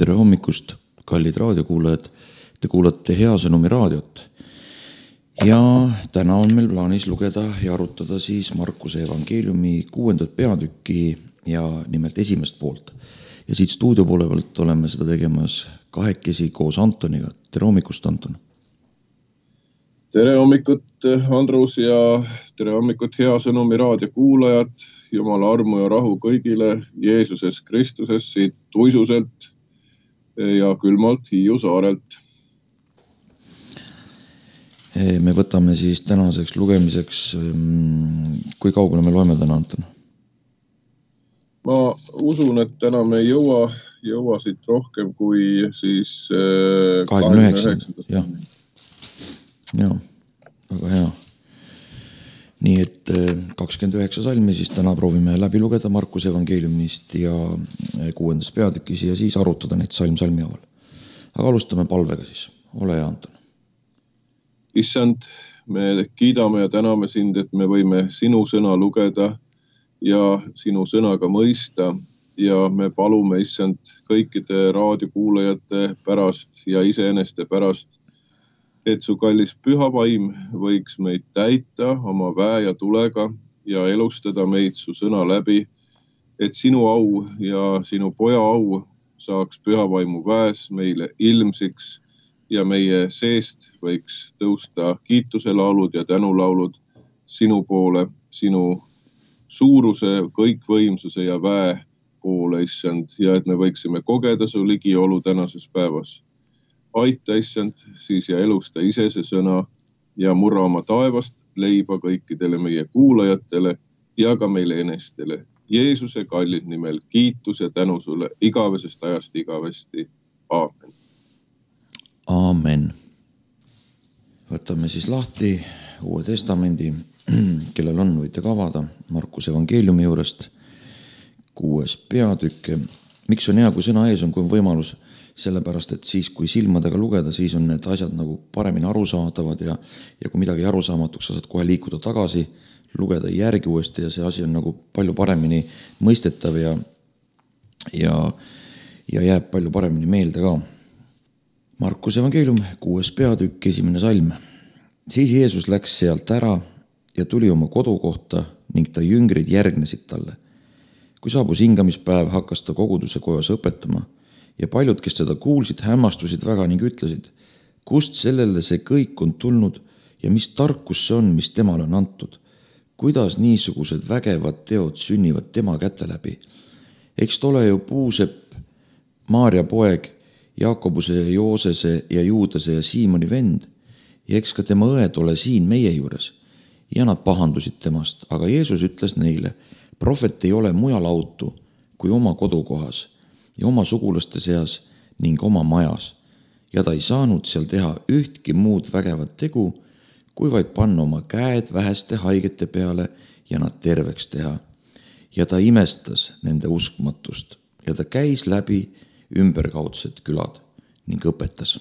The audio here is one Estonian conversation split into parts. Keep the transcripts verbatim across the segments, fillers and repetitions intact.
tere hommikust, kallid raadiokuulajad. Te kuulate Hea Sõnumi raadiot. Ja täna on meil plaanis lugeda ja arutada siis Markuse evangeeliumi kuuendat peatükki ja nimelt esimest poolt. Ja siit stuudio poole pealt oleme seda tegemas kahekesi koos Antoniga. Tere hommikust, Anton! Tere hommikut, Andrus, ja tere hommikut, Hea Sõnumi raadio kuulajad. Jumala armu ja rahu kõigile Jeesuses Kristuses siit Tuisuselt ja külmalt Hiiu saarelt. Me võtame siis tänaseks lugemiseks, kui kaugele me loeme täna, Anton? Ma usun, et täna me ei jõua, jõua siit rohkem kui siis kahekümne üheksandast. Jah, ja, väga hea. Nii et kakskümmend üheksa salmi siis täna proovime läbi lugeda Markuse evangeeliumist ja kuuendas peatükis ja siis arutada neid salm salmi aval. Aga alustame palvega siis. Ole hea, Anton. Issand, me kiidame ja täname sind, et me võime sinu sõna lugeda ja sinu sõnaga mõista ja me palume, issand, kõikide raadiokuulajate pärast ja iseeneste pärast, et su kallis püha vaim võiks meid täita oma väe ja tulega ja elustada meid su sõna läbi, et sinu au ja sinu poja au saaks püha vaimu väes meile ilmsiks ja meie seest võiks tõusta kiituse laulud ja tänulaulud sinu poole, sinu suuruse, kõikvõimsuse ja väe poole, issand, ja et me võiksime kogeda su ligiolu tänases päevas. Aita, issand, siis ja elusta ise see sõna ja murra oma taevast leiba kõikidele meie kuulajatele ja ka meile enestele. Jeesuse kallid nimel kiitus ja tänu sulle igavesest ajast igavesti. Aamen. Aamen. Võtame siis lahti Uue Testamendi, kellel on, võite ka avada Markuse evangeeliumi juurest kuues peatükk. Miks on hea, kui sõna ees on, kui on võimalus? Sellepärast, et siis, kui silmadega lugeda, siis on need asjad nagu paremini arusaadavad ja, ja kui midagi arusaamatuks, sa saad kohe liikuda tagasi, lugeda järgi uuesti ja see asi on nagu palju paremini mõistetav ja, ja, ja jääb palju paremini meelde ka. Markuse evangeelium, kuues peatükk, esimene salm. Siis Jeesus läks sealt ära ja tuli oma kodukohta ning ta jüngrid järgnesid talle. Kui saabus hingamispäev, hakkas ta koguduse kojas õpetama ja paljud, kes seda kuulsid, hämmastusid väga ning ütlesid, kust sellele see kõik on tulnud ja mis tarkus see on, mis temale on antud. Kuidas niisugused vägevad teod sünnivad tema käte läbi? Eks tole ju Puusepp, Maaria poeg, Jaakobuse ja Joosese ja Juudase ja Siimoni vend ja eks ka tema õed ole siin meie juures. Ja nad pahandusid temast, aga Jeesus ütles neile, profet ei ole mujal autu kui oma kodukohas ja oma sugulaste seas ning oma majas. Ja ta ei saanud seal teha ühtki muud vägevat tegu, kui vaid panna oma käed väheste haigete peale ja nad terveks teha. Ja ta imestas nende uskmatust ja ta käis läbi ümberkaudsed külad ning õpetas.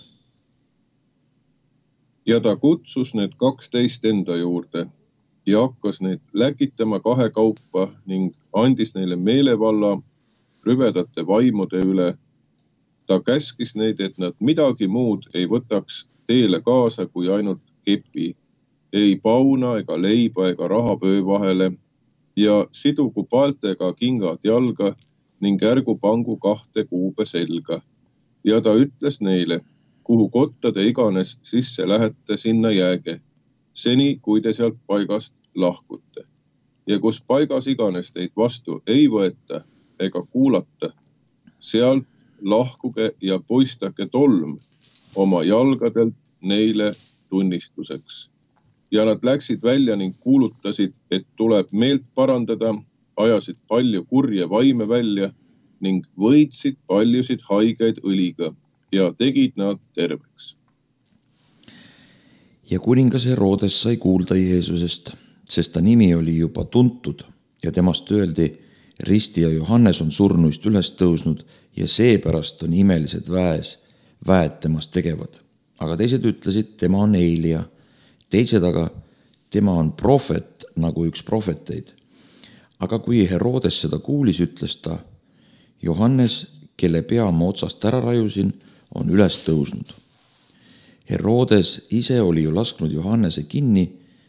Ja ta kutsus need kaksteist enda juurde ja hakkas neid läkitama kahe kaupa ning andis neile meelevalla rüvedate vaimude üle. Ta käskis neid, et nad midagi muud ei võtaks teele kaasa kui ainult kepi, ei pauna ega leiba ega rahapöö vahele ja sidugu paeltega kingad jalga ning ärgu pangu kahte kuube selga. Ja ta ütles neile, kuhu kotta te iganes sisse lähete, sinna jääge, seni kui te sealt paigast lahkute. Ja kus paigas iganes teid vastu ei võeta ega kuulata, sealt lahkuge ja poistake tolm oma jalgadelt neile tunnistuseks. Ja nad läksid välja ning kuulutasid, et tuleb meelt parandada, ajasid palju kurje vaime välja ning võitsid paljusid haigeid õliga ja tegid nad terveks. Ja kuningas Herodes sai kuulda Jeesusest, sest ta nimi oli juba tuntud ja temast öeldi, Risti ja Johannes on surnuist üles tõusnud ja seepärast on imelised väes, väed temast tegevad. Aga teised ütlesid, tema on Eelia. Teised aga, tema on profet nagu üks profeteid. Aga kui Herodes seda kuulis, ütles ta, Johannes kelle pea ma otsast ära rajusin, on üles tõusnud. Herodes ise oli ju lasknud Johannese kinni.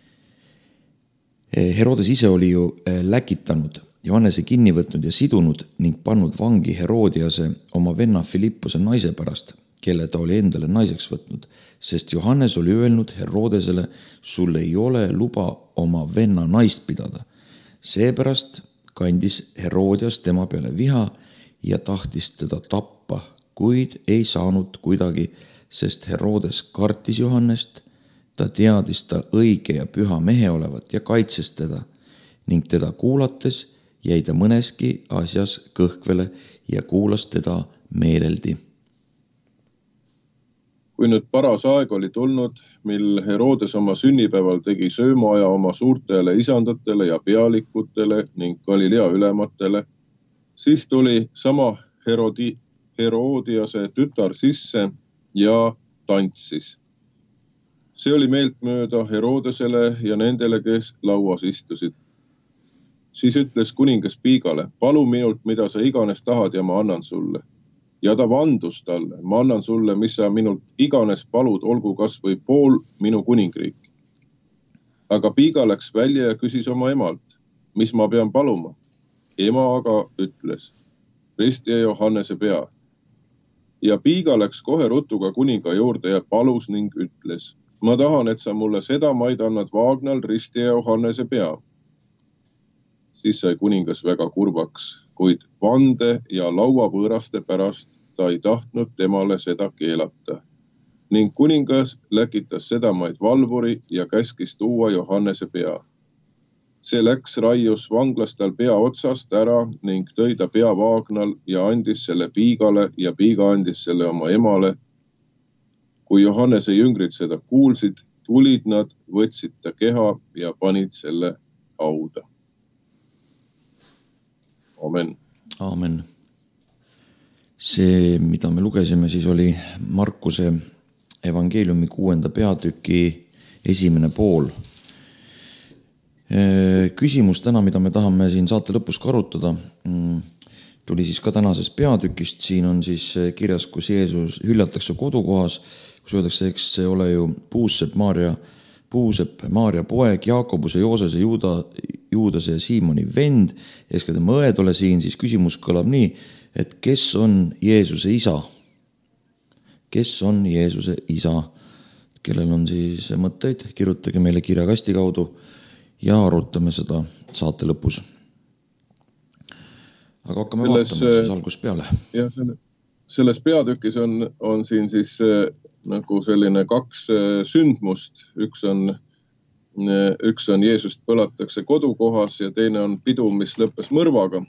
Herodes ise oli ju läkitanud, Johannese kinni võtnud ja sidunud ning pannud vangi Herodiase oma venna Filippuse naise pärast, kelle ta oli endale naiseks võtnud, sest Johannes oli öelnud Herodesele, sul ei ole luba oma venna naist pidada. Seepärast kandis Herodias tema peale viha ja tahtis teda tappa, kuid ei saanud kuidagi, sest Herodes kartis Johannest, ta teadis ta õige ja püha mehe olevat ja kaitses teda ning teda kuulates jäi ta mõneski asjas kõhkvele ja kuulas teda meeleldi. Kui nüüd paras aeg oli tulnud, mil Herodes oma sünnipäeval tegi söömaaja oma suurtele isandatele ja pealikutele ning Galilea ülematele, siis tuli sama Herodi, Herodiase tütar sisse ja tantsis. See oli meeltmööda Herodesele ja nendele, kes lauas istusid. Siis ütles kuningas Piigale, palu minult, mida sa iganes tahad ja ma annan sulle. Ja ta vandus talle, ma annan sulle, mis sa minult iganes palud, olgu kas või pool minu kuningriiki. Aga Piiga läks välja ja küsis oma emalt, mis ma pean paluma. Ema aga ütles, ristija Johannese pea. Ja Piiga läks kohe rutuga kuninga juurde ja palus ning ütles, ma tahan, et sa mulle seda maid annad Vaagnal ristija Johannese pea. Siis sai kuningas väga kurvaks, kuid vande ja lauapõõraste pärast ta ei tahtnud temale seda keelata. Ning kuningas läkitas seda maid valvuri ja käskis tuua Johannese pea. See läks raius vanglas tal pea otsast ära ning tõi ta pea Vaagnal ja andis selle Piigale ja Piiga andis selle oma emale. Kui Johannese jüngrid seda kuulsid, tulid nad, võtsid ta keha ja panid selle hauda. Amen. Amen. See, mida me lugesime, siis oli Markuse evangeeliumi kuuenda peatüki esimene pool. Küsimus täna, mida me tahame siin saate lõpus karutada, tuli siis ka tänasest peatükist. Siin on siis kirjas, kus Jeesus hüljatakse kodukohas, kus öeldakse, eks see ole ju Puusepp, Maaria, Puusepp, Maaria poeg, Jaakobuse, Joosese, Juuda, Juudase ja Siimoni vend, eks ka tema õed ole siin, siis küsimus kõlab nii, et kes on Jeesuse isa? Kes on Jeesuse isa? Kellel on siis mõtteid, kirjutage meile kirjakasti kaudu ja arutame seda saate lõpus. Aga hakkame selles, vaatama siis algust peale. Ja selle, selles peatükis on, on siin siis nagu selline kaks sündmust. Üks on Üks on Jeesust põlatakse kodukohas ja teine on pidu, mis lõppes mõrvaga.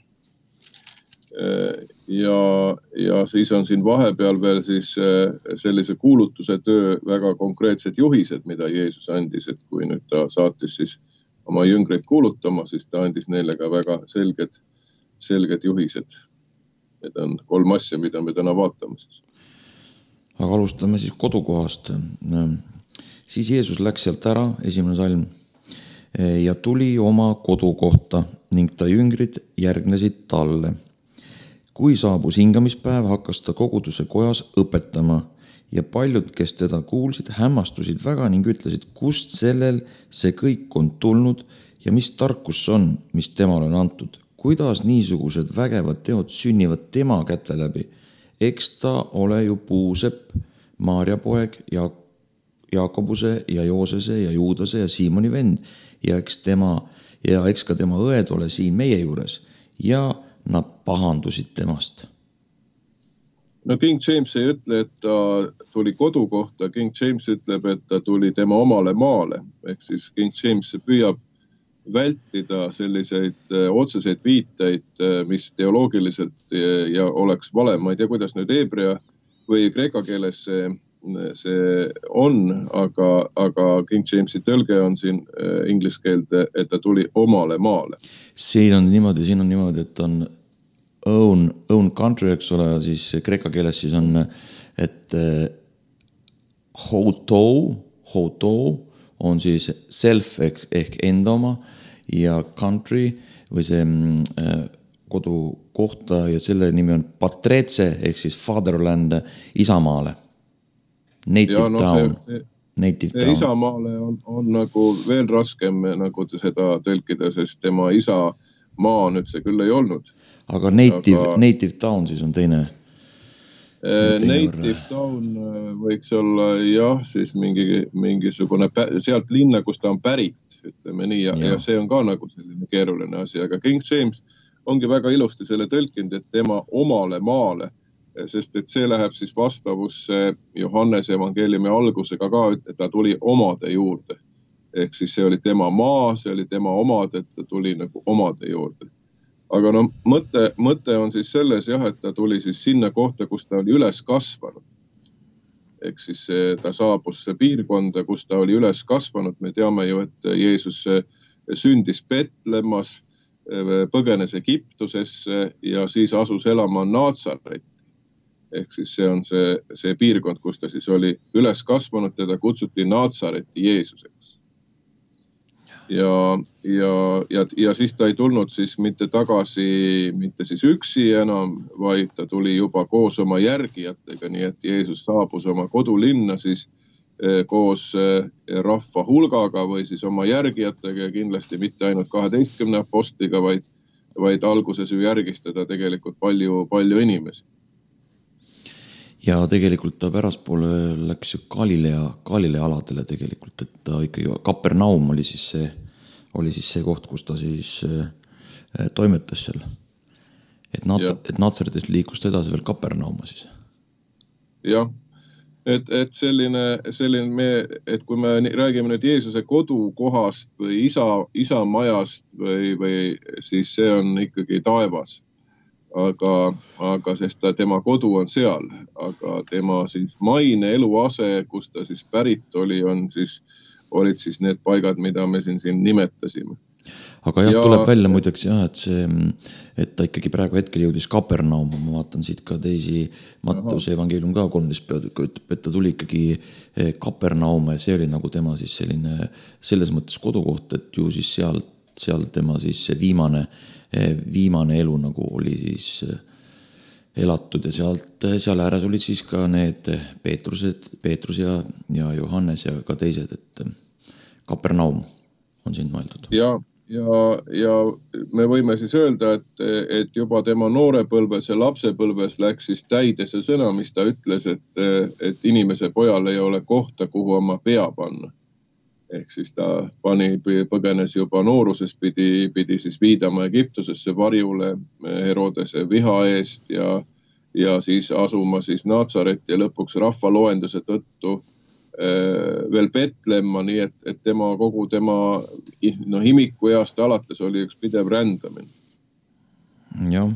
Ja, ja siis on siin vahepeal veel siis sellise kuulutuse töö väga konkreetsed juhised, mida Jeesus andis, et kui nüüd ta saatis siis oma jüngreid kuulutama, siis ta andis neile ka väga selged, selged juhised. Need on kolm asja, mida me täna vaatame siis. Aga alustame siis kodukohast. Siis Jeesus läks sealt ära, esimene salm, ja tuli oma kodukohta ning ta jüngrid järgnesid talle. Kui saabus hingamispäev, hakkas ta koguduse kojas õpetama ja paljud, kes teda kuulsid, hämmastusid väga ning ütlesid, kust sellel see kõik on tulnud ja mis tarkus on, mis temale on antud. Kuidas niisugused vägevad teod sünnivad tema käte läbi? Eks ta ole ju Puusepp, Maaria poeg ja Jaakobuse ja Joosese ja Juudase ja Siimoni vend ja eks, tema, ja eks ka tema õed ole siin meie juures ja nad pahandusid temast. No King James ei ütle, et ta tuli kodukohta, King James ütleb, et ta tuli tema omale maale. Ehk siis King James püüab vältida selliseid otseseid viiteid, mis teoloogiliselt ja oleks vale. Ma ei tea, kuidas nüüd heebrea või kreeka keeles see see on, aga, aga King Jamesi tõlge on siin inglise keelde, et ta tuli omale maale. Siin on niimoodi, siin on niimoodi, et on own, own country, eks ole, siis kreeka keeles siis on, et hotou, hotou on siis self ehk, ehk enda oma ja country või see kodu, kohta ja selle nimi on Patretse ehk siis Fatherland Isamaale. Native ja, no, Town. See, see, Native see Isamaale on, on nagu veel raskem nagu seda tõlkida, sest tema isa maa nüüd see küll ei olnud. Aga Native, Aga, native Town siis on teine? teine native võrra. Town võiks olla jah, siis mingi, mingisugune sealt linna, kus ta on pärit, ütleme nii, ja, ja. ja see on ka nagu selline keeruline asi, aga King James ongi väga ilusti selle tõlkinud, et tema omale maale, sest et see läheb siis vastavusse Johannese evangeeliumi algusega ka, et ta tuli omade juurde. Ehk siis see oli tema maa, see oli tema omad, et ta tuli nagu omade juurde. Aga no mõte, mõte on siis selles jah, et ta tuli siis sinna kohta, kus ta oli üles kasvanud. Ehk siis ta saabus see piirkonda, kus ta oli üles kasvanud. Me teame ju, et Jeesus sündis Betlemmas, põgenes Egiptusesse ja siis asus elama Naatsaretti. Ehk siis see on see, see piirkond, kus ta siis oli üles kasvanud, teda kutsuti Naatsareti Jeesuseks. Ja, ja, ja, ja siis ta ei tulnud siis mitte tagasi, mitte siis üksi enam, vaid ta tuli juba koos oma järgijatega, nii et Jeesus saabus oma kodulinna siis koos rahva hulgaga või siis oma järgijatega ja kindlasti mitte ainult kaheteistkümne apostiga, vaid, vaid alguses ju järgistada tegelikult palju, palju inimesi. Ja tegelikult ta päraspoole läks ju Galilea, Galilea aladele tegelikult, et ta ikkagi Kapernaum oli siis see, oli siis see koht, kus ta siis toimetas seal. Et, Nat- et Natsaretist liikus ta edasi veel Kapernauma siis. Jah, et, et selline, selline me, et kui me räägime nüüd Jeesuse kodukohast või isa, isa majast või, või siis see on ikkagi taevas. Aga, aga sest ta, tema kodu on seal, aga tema siis maine eluase, kus ta siis pärit oli, on siis, olid siis need paigad, mida me siin, siin nimetasime. Aga jah, ja, tuleb välja muideks jah, et see, et ta ikkagi praegu hetkel jõudis Kapernauma, ma vaatan siit ka teisi, Matteuse evangeelium ka kolmteist peatükk ütleb, et ta tuli ikkagi Kapernauma ja see oli nagu tema siis selline, selles mõttes kodukoht, et ju siis seal, seal tema siis see viimane viimane elu nagu oli siis elatud ja sealt, seal ääres olid siis ka need Peetrused, Peetrus ja, ja Johannes ja ka teised, et Kapernaum on siin mõeldud. Ja, ja, ja me võime siis öelda, et, et juba tema noorepõlves ja lapsepõlves läks siis täide see sõna, mis ta ütles, et, et inimese pojal ei ole kohta, kuhu oma pea panna. Ehk siis ta pani, põgenes juba nooruses, pidi, pidi siis viidama Egiptusesse varjule Herodese viha eest ja, ja siis asuma siis Naatsaret ja lõpuks rahvaloenduse tõttu äh, veel Betlemma, nii et, et tema kogu tema no, imiku east alates oli üks pidev rändamine. Jah.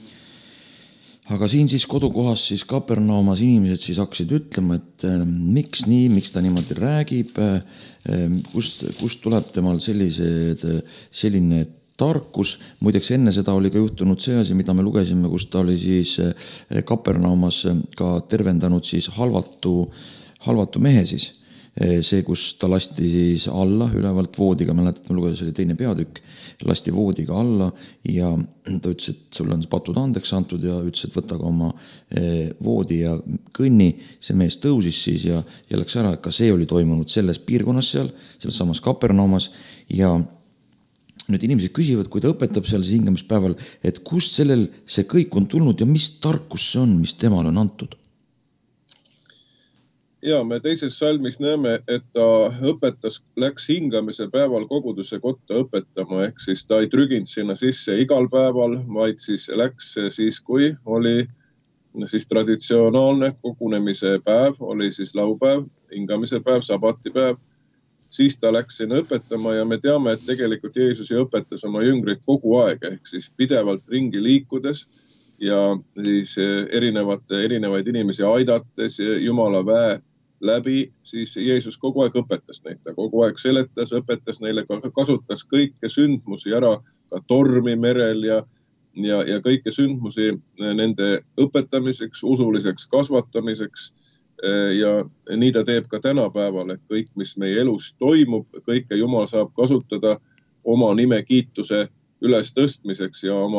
Aga siin siis kodukohas siis Kapernaumas inimesed siis hakkasid ütlema, et äh, miks nii, miks ta niimoodi räägib, äh, kust, kust tuleb temal sellised, selline tarkus. Muideks enne seda oli ka juhtunud see asi, mida me lugesime, kus ta oli siis äh, Kapernaumas ka tervendanud siis halvatu, halvatu mehe siis. See, kus ta lasti siis alla ülevalt voodiga, mäletate, me lugedes oli teine peatükk, lasti voodiga alla ja ta ütles, et sul on patud andeks antud ja ütles, et võta ka oma voodi ja kõnni. See mees tõusis siis ja, ja läks ära, ka see oli toimunud selles piirkonnas seal, selles samas Kapernaumas ja nüüd inimesed küsivad, kui ta õpetab seal siis hingamispäeval, et kust sellel see kõik on tulnud ja mis tarkus see on, mis temal on antud? Ja me teises salmis näeme, et ta õpetas, läks hingamise päeval koguduse kotta õpetama, ehk siis ta ei trüginud sinna sisse igal päeval, vaid siis läks siis, kui oli siis traditsionaalne kogunemise päev, oli siis laupäev, hingamise päev, sabatipäev, siis ta läks sinna õpetama ja me teame, et tegelikult Jeesus õpetas oma jüngreid kogu aeg, ehk siis pidevalt ringi liikudes ja siis erinevate, erinevaid inimesi aidates Jumala väe läbi, siis Jeesus kogu aeg õpetas neid, ta kogu aeg seletas, õpetas neile, kasutas kõike sündmusi ära, ka tormi merel ja, ja, ja kõike sündmusi nende õpetamiseks, usuliseks kasvatamiseks ja nii ta teeb ka tänapäeval, et kõik, mis meie elus toimub, kõike Jumal saab kasutada oma nime kiituse üles tõstmiseks ja oma,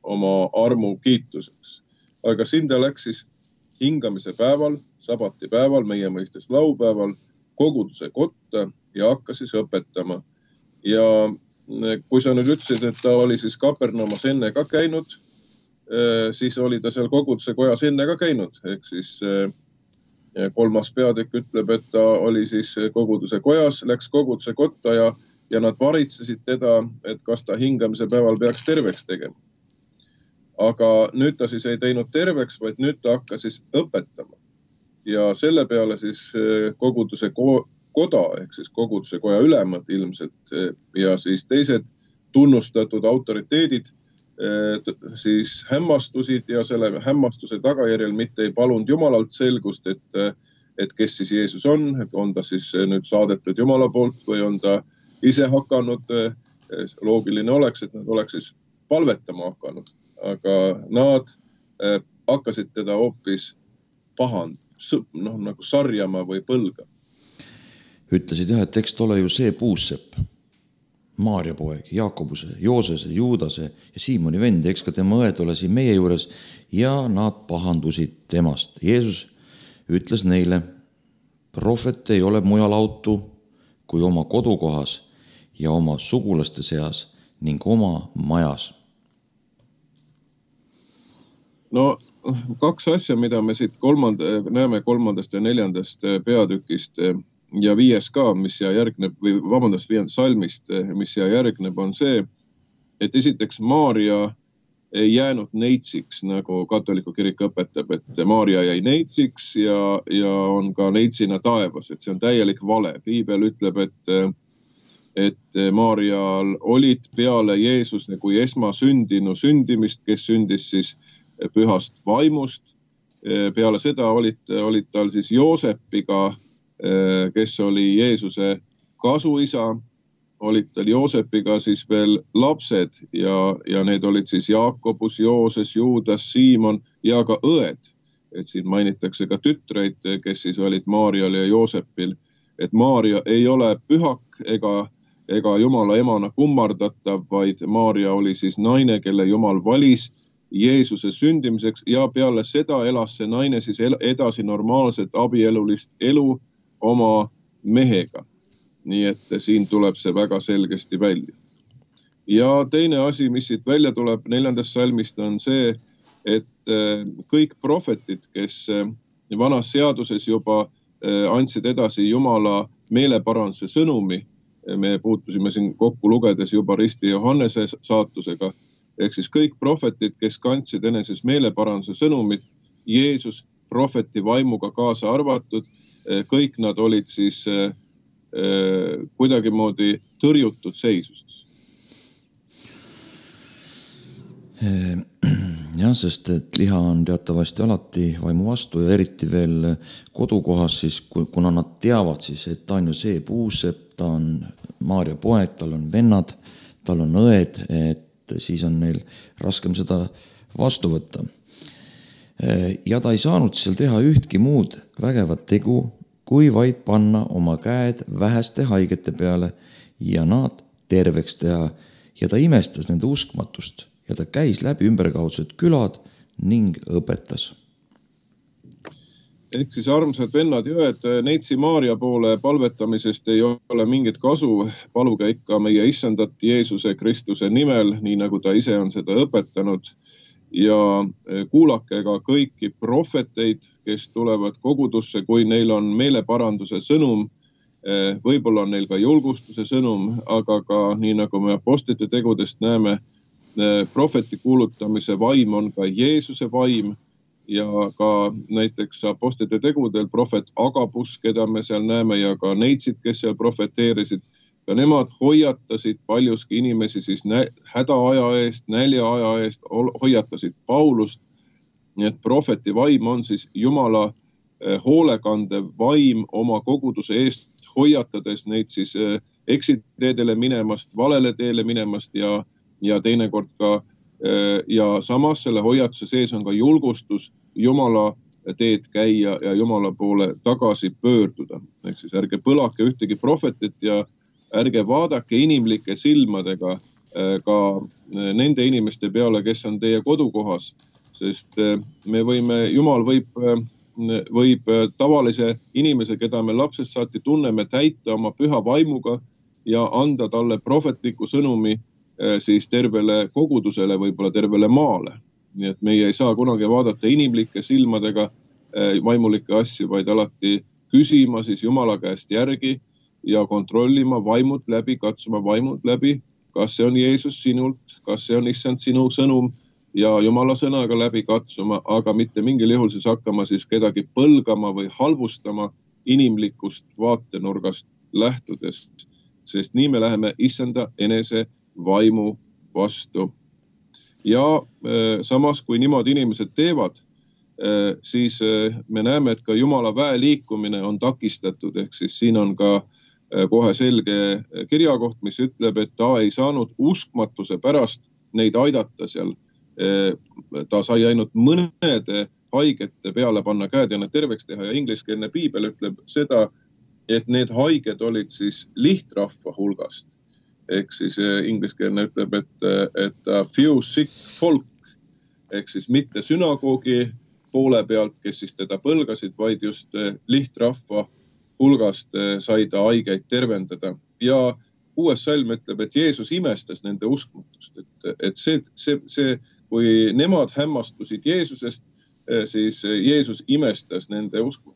oma armu kiituseks. Aga siin ta läks siis hingamise päeval, sabati päeval, meie mõistes laupäeval, koguduse kotta ja hakkas siis õpetama. Ja kui sa nüüd ütlesid, et ta oli siis Kapernaumas enne ka käinud, siis oli ta seal koguduse kojas enne ka käinud. Ehk siis kolmas peatükk ütleb, et ta oli siis koguduse kojas, läks koguduse kotta ja, ja nad varitsesid teda, et kas ta hingamise päeval peaks terveks tegema. Aga nüüd ta siis ei teinud terveks, vaid nüüd ta hakkas siis õpetama. Ja selle peale siis koguduse koda, ehk siis koguduse koja ülemad ilmselt ja siis teised tunnustatud autoriteedid siis hämmastusid ja selle hämmastuse tagajärjel mitte ei palunud Jumalalt selgust, et, et kes siis Jeesus on, et on ta siis nüüd saadetud Jumala poolt või on ta ise hakanud, loogiline oleks, et nad oleks siis palvetama hakanud, aga nad hakkasid teda hoopis pahand, noh, nagu sarjama või põlga. Ütlesid jah, et tekst ole ju see puussepp, Maarja poeg, Jaakobuse, Joosese, Juudase ja Siimoni vend, eks ka tema õed ole siin meie juures ja nad pahandusid temast. Jeesus ütles neile, prohvet ei ole mujal autu kui oma kodukohas ja oma sugulaste seas ning oma majas. No kaks asja, mida me siit kolmand, näeme kolmandast ja neljandast peatükist ja viies ka, mis siia järgneb, või vabandast viiendast salmist, mis siia järgneb, on see, et esiteks Maarja ei jäänud neitsiks, nagu katoliku kirik õpetab, et Maarja jäi neitsiks ja, ja on ka neitsina taevas, et see on täielik vale. Piibel ütleb, et, et Maarjal olid peale Jeesus nagu esmasündinu sündimist, kes sündis siis pühast vaimust. Peale seda olid, olid tal siis Joosepiga, kes oli Jeesuse kasuisa, olid tal Joosepiga siis veel lapsed ja, ja need olid siis Jaakobus, Jooses, Juudas, Siimon ja ka õed. Et siin mainitakse ka tütreid, kes siis olid Maarjal ja Joosepil. Et Maarja ei ole pühak ega, ega Jumala emana kummardatav, vaid Maarja oli siis naine, kelle Jumal valis Jeesuse sündimiseks ja peale seda elas see naine siis edasi normaalset abielulist elu oma mehega. Nii et siin tuleb see väga selgesti välja. Ja teine asi, mis siit välja tuleb neljandast salmist, on see, et kõik prohvetid, kes vanas seaduses juba andsid edasi Jumala meeleparanduse sõnumi, me puutusime siin kokku lugedes juba Risti Johannese saatusega, ehk siis kõik prohvetid, kes kandsid eneses meeleparanduse sõnumit, Jeesus prohveti vaimuga kaasa arvatud, kõik nad olid siis äh, kuidagimoodi tõrjutud seisuses. Jah, sest et liha on teatavasti alati vaimu vastu ja eriti veel kodukohas, siis kuna nad teavad siis, et ta on ju see puusepp, ta on Maarja poeg, tal on vennad, tal on õed, et siis on neil raskem seda vastu võtta. Ja ta ei saanud seal teha ühtki muud vägevat tegu, kui vaid panna oma käed väheste haigete peale ja nad terveks teha. Ja ta imestas nende uskmatust ja ta käis läbi ümberkaudsed külad ning õpetas. Ehk siis armsad vennad ja õed, neitsi Maarja poole palvetamisest ei ole mingit kasu. Paluge ikka meie issandat Jeesuse Kristuse nimel, nii nagu ta ise on seda õpetanud. Ja kuulake ka kõiki prohveteid, kes tulevad kogudusse, kui neil on meeleparanduse sõnum, võib-olla on neil ka julgustuse sõnum, aga ka nii nagu me apostlite tegudest näeme, prohveti kuulutamise vaim on ka Jeesuse vaim ja ka näiteks apostlite tegudel prohvet Agabus, keda me seal näeme ja ka neitsid, kes seal prohveteerisid, ja nemad hoiatasid paljuski inimesi siis hädaaja eest, nälja aja eest, hoiatasid Paulust. Nii et prohveti vaim on siis Jumala hoolekandev vaim oma koguduse eest, hoiatades neid siis eksiteedele minemast, valele teele minemast ja, ja teinekord ka, ja samas selle hoiatuse sees on ka julgustus Jumala teed käia ja Jumala poole tagasi pöörduda. Ehk siis ärge põlake ühtegi prohvetit ja ärge vaadake inimlike silmadega ka nende inimeste peale, kes on teie kodukohas, sest me võime, Jumal võib, võib tavalise inimese, keda me lapsest saati tunneme, täita oma püha vaimuga ja anda talle prohvetliku sõnumi siis tervele kogudusele, võib-olla tervele maale. Nii et meie ei saa kunagi vaadata inimlike silmadega vaimulikke asju, vaid alati küsima siis Jumala käest järgi ja kontrollima vaimult läbi, katsuma vaimult läbi, kas see on Jeesus sinult, kas see on issand sinu sõnum ja Jumala sõnaga läbi katsuma, aga mitte mingil juhul siis hakkama siis kedagi põlgama või halvustama inimlikust vaatenurgast lähtudes, sest nii me läheme issanda enese vaimu vastu. Ja äh, samas, kui niimoodi inimesed teevad, äh, siis äh, me näeme, et ka Jumala väe liikumine on takistatud, ehk siis siin on ka kohe selge kirjakoht, mis ütleb, et ta ei saanud uskmatuse pärast neid aidata seal. Ta sai ainult mõnede haigete peale panna käed ja need terveks teha ja ingliskeelne piibel ütleb seda, et need haiged olid siis lihtrahva hulgast. Ehk siis ingliskeelne ütleb, et, et few sick folk, ehk siis mitte sünagoogi poole pealt, kes siis teda põlgasid, vaid just lihtrahva hulgast sai ta haigeid tervendada. Ja kuues salm ütleb, et Jeesus imestas nende uskmatust. Et, et see, see, see, kui nemad hämmastusid Jeesusest, siis Jeesus imestas nende uskmatust.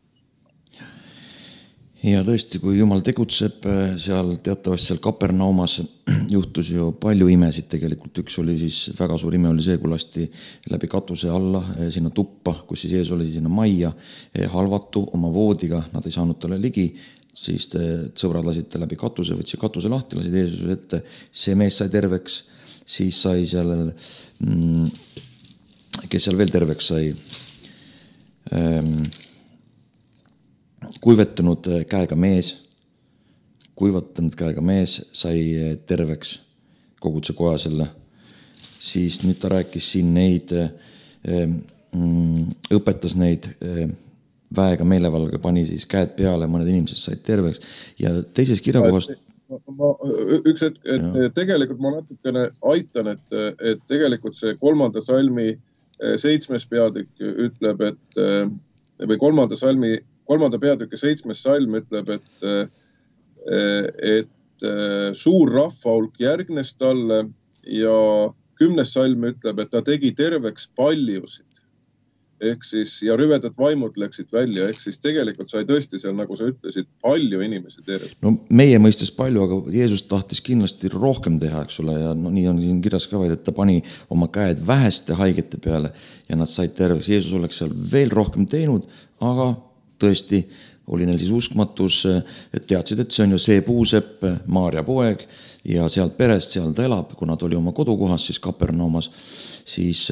Ja tõesti, kui Jumal tegutseb seal teatavasti seal Kapernaumas juhtus ju palju imesid tegelikult. Üks oli siis väga suur ime oli see, kui lasti läbi katuse alla sinna tuppa, kus siis Jeesus oli sinna majja halvatu oma voodiga, nad ei saanud talle ligi, siis te, sõbrad lasid läbi katuse, võtsi katuse lahti, lasid Jeesuse ette, see mees sai terveks, siis sai seal, kes seal veel terveks sai, kuivetanud käega mees, kuivatanud käega mees sai terveks koguduse koja selle. Siis nüüd ta rääkis siin neid, õpetas neid väega meelevalga, pani siis käed peale, mõned inimesed said terveks ja teises kirjakohast... Ma, üks hetk, et ja. Tegelikult ma natukene aitan, et, et tegelikult see kolmanda salmi seitsmes peatükk ütleb, et või kolmanda salmi Kolmanda peatüki seitsmes salm ütleb, et, et suur rahvahulk järgnes talle ja kümnes salm ütleb, et ta tegi terveks paljusid. Ehk siis, ja rüvedad vaimud läksid välja, ehk siis tegelikult sai tõesti seal, nagu sa ütlesid, palju inimesi terveks. No meie mõistes palju, aga Jeesus tahtis kindlasti rohkem teha, eks ole, ja no, nii on siin kirjas ka vaid, et ta pani oma käed väheste haigete peale ja nad said terveks. Jeesus oleks seal veel rohkem teinud, aga tõesti oli neil siis uskmatus, et teadsid, et see on ju see puusepp, Maaria poeg ja sealt perest, seal ta elab, kui nad oli oma kodukohas, siis Kapernaumas, siis,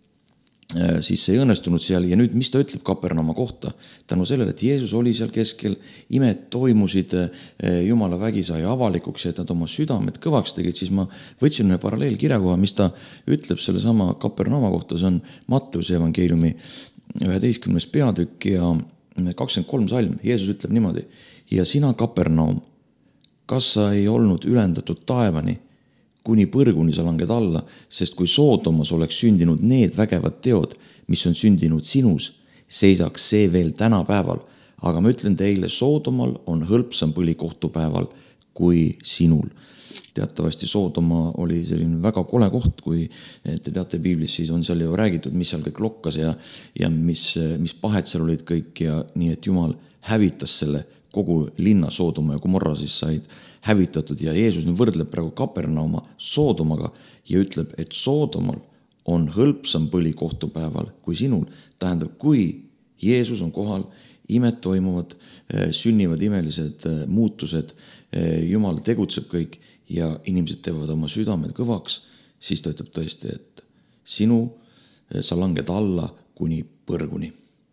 siis see ei õnnestunud seal ja nüüd, mis ta ütleb Kapernauma kohta? Tänu sellele, et Jeesus oli seal keskel, imed toimusid, Jumala vägi sai avalikuks ja et nad oma südamed kõvaks tegid, siis ma võtsin ühe paralleelkirjakoha, mis ta ütleb selle sama Kapernauma kohta, see on Matteuse evangeeliumi üheteistkümnes peatükk ja kakskümmend kolm salm, Jeesus ütleb niimoodi, ja sina Kapernaum, kas sa ei olnud ülendatud taevani, kuni põrguni sa langed alla, sest kui Soodomas oleks sündinud need vägevad teod, mis on sündinud sinus, seisaks see veel tänapäeval, aga ma ütlen teile, Soodomal on hõlpsam põli kohtupäeval kui sinul. Teatavasti Soodoma oli selline väga kole koht, kui te teate piiblis, siis on seal ju räägitud, mis seal kõik lokkas ja, ja mis, mis pahed seal olid kõik ja nii, et Jumal hävitas selle kogu linna Soodoma ja Gomorra siis said hävitatud ja Jeesus nüüd võrdleb praegu Kapernauma Soodomaga ja ütleb, et Soodomal on hõlpsam põli kohtupäeval kui sinul. Tähendab, kui Jeesus on kohal, imed toimuvad, sünnivad imelised muutused, Jumal tegutseb kõik ja inimesed teevad oma südamed kõvaks, siis ta ütleb tõesti, et sinu, sa langed alla kuni põrguni.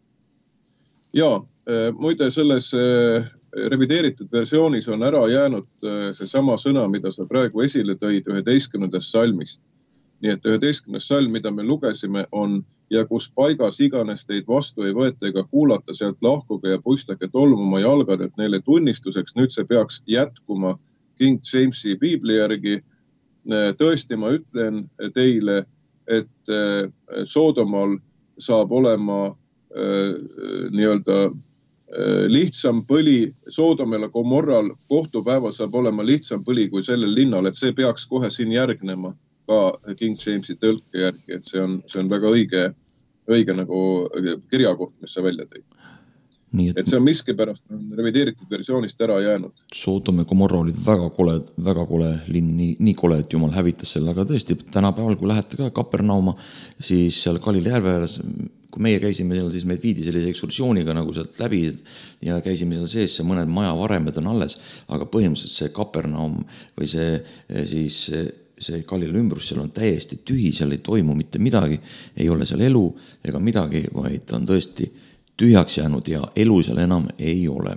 Ja, muide selles revideeritud versioonis on ära jäänud see sama sõna, mida sa praegu esile tõid üheteistkümnendast salmist. Nii et üheteistkümnes salm, mida me lugesime, on ja kus paigas iganes teid vastu ei võeta ega kuulata, sealt lahkuge ja puistage tolmuma jalgadelt neile tunnistuseks. Nüüd see peaks jätkuma King Jamesi piibli järgi tõesti ma ütlen teile, et Soodomal saab olema nii-öelda lihtsam põli, Soodomel ja Gomorral kohtupäeval saab olema lihtsam põli kui sellel linnal, et see peaks kohe siin järgnema ka King Jamesi tõlke järgi, et see on, see on väga õige, õige nagu kirjakoht, mis sa välja tõid. Nii et, et see on miskipärast on revideeritud versioonist ära jäänud. Soodom ja Gomorra olid väga kole, väga kole linn, nii, nii kole, et Jumal hävitas selle, aga tõesti tänapäeval, kui lähete ka Kapernauma, siis seal Galilei järve ääres, kui meie käisime seal, siis meid viidi sellise ekskursiooniga nagu sealt läbi ja käisime seal sees, see mõned majavaremed on alles, aga põhimõtteliselt see Kapernaum või see, siis see Galilei ümbrus, seal on täiesti tühi, seal ei toimu mitte midagi, ei ole seal elu ega midagi, vaid on tõesti tühjaks jäänud ja elu seal enam ei ole.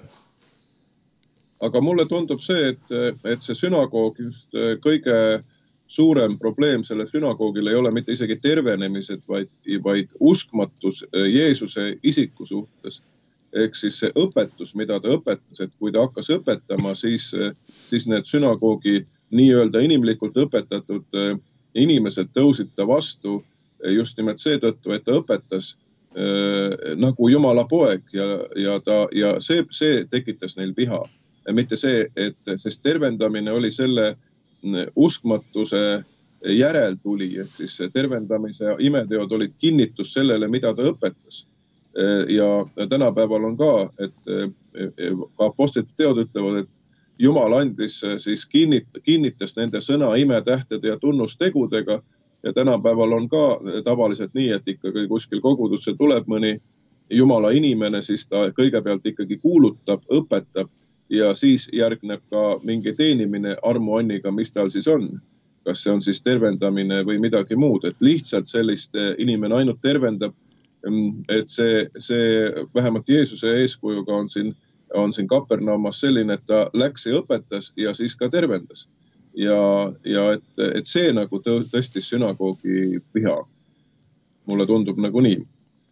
Aga mulle tundub see, et, et see sünagoog just kõige suurem probleem selle sünagoogil ei ole mitte isegi tervenemised, vaid, vaid uskmatus Jeesuse isiku suhtes. Ehk siis see õpetus, mida ta õpetas, et kui ta hakkas õpetama, siis, siis need sünagoogi nii-öelda inimlikult õpetatud inimesed tõusid ta vastu just nimelt seetõttu, et ta õpetas nagu Jumala poeg ja, ja, ta, ja see, see tekitas neil viha. Mitte see, et sest tervendamine oli selle uskmatuse järeltuli, et siis tervendamise ja imeteod olid kinnitus sellele, mida ta õpetas. Ja tänapäeval on ka, et apostlite teod ütlevad, et Jumal andis siis kinnit, kinnitas nende sõna imetähtede ja tunnustegudega. Ja tänapäeval on ka tavaliselt nii, et ikkagi kuskil kogudusse tuleb mõni Jumala inimene, siis ta kõigepealt ikkagi kuulutab, õpetab ja siis järgneb ka mingi teenimine armuanniga, mis tal siis on. Kas see on siis tervendamine või midagi muud, et lihtsalt sellist inimene ainult tervendab, et see, see vähemalt Jeesuse eeskujuga on siin, on siin Kapernaumas selline, et ta läks ja õpetas ja siis ka tervendas. Ja, ja et, et see nagu tõstis sünagoogi viha. Mulle tundub nagu nii.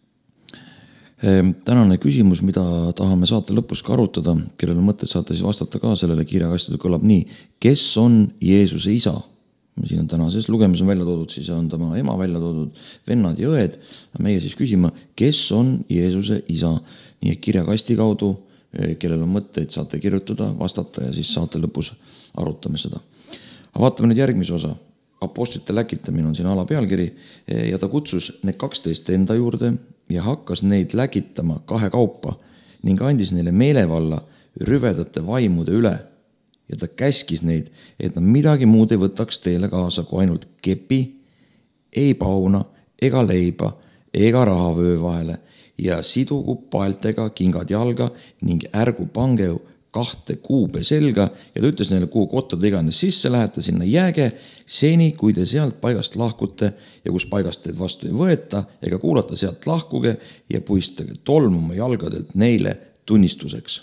Tänane küsimus, mida tahame saate lõpus ka arutada, kellel on mõtted saate siis vastata ka sellele kirjakastile, kõlab nii. Kes on Jeesuse isa? Siin on tänases lugemis on välja toodud, siis on tema ema välja toodud, vennad ja õed. Meie siis küsima, kes on Jeesuse isa? Nii et kirjakasti kaudu, kellel on mõtteid, saate kirjutada, vastata ja siis saate lõpus arutame seda. Vaatame nüüd järgmise osa. Apostlite läkitamine on siin alapealkiri ja ta kutsus need kaksteist enda juurde ja hakkas neid läkitama kahe kaupa ning andis neile meelevalla rüvedate vaimude üle. Ja ta käskis neid, et nad midagi muud ei võtaks teile kaasa kui ainult kepi, ei pauna, ega leiba, ega rahavöö vahele ja sidugu paeltega kingad jalga ning ärgu pange kahte kuube selga ja ta ütles neile, kuhu kotta te iganes sisse lähete, sinna jääge seni, kui te sealt paigast lahkute ja kus paigast teid vastu ei võeta ega kuulata sealt lahkuge ja puistage tolmuma jalgadelt neile tunnistuseks.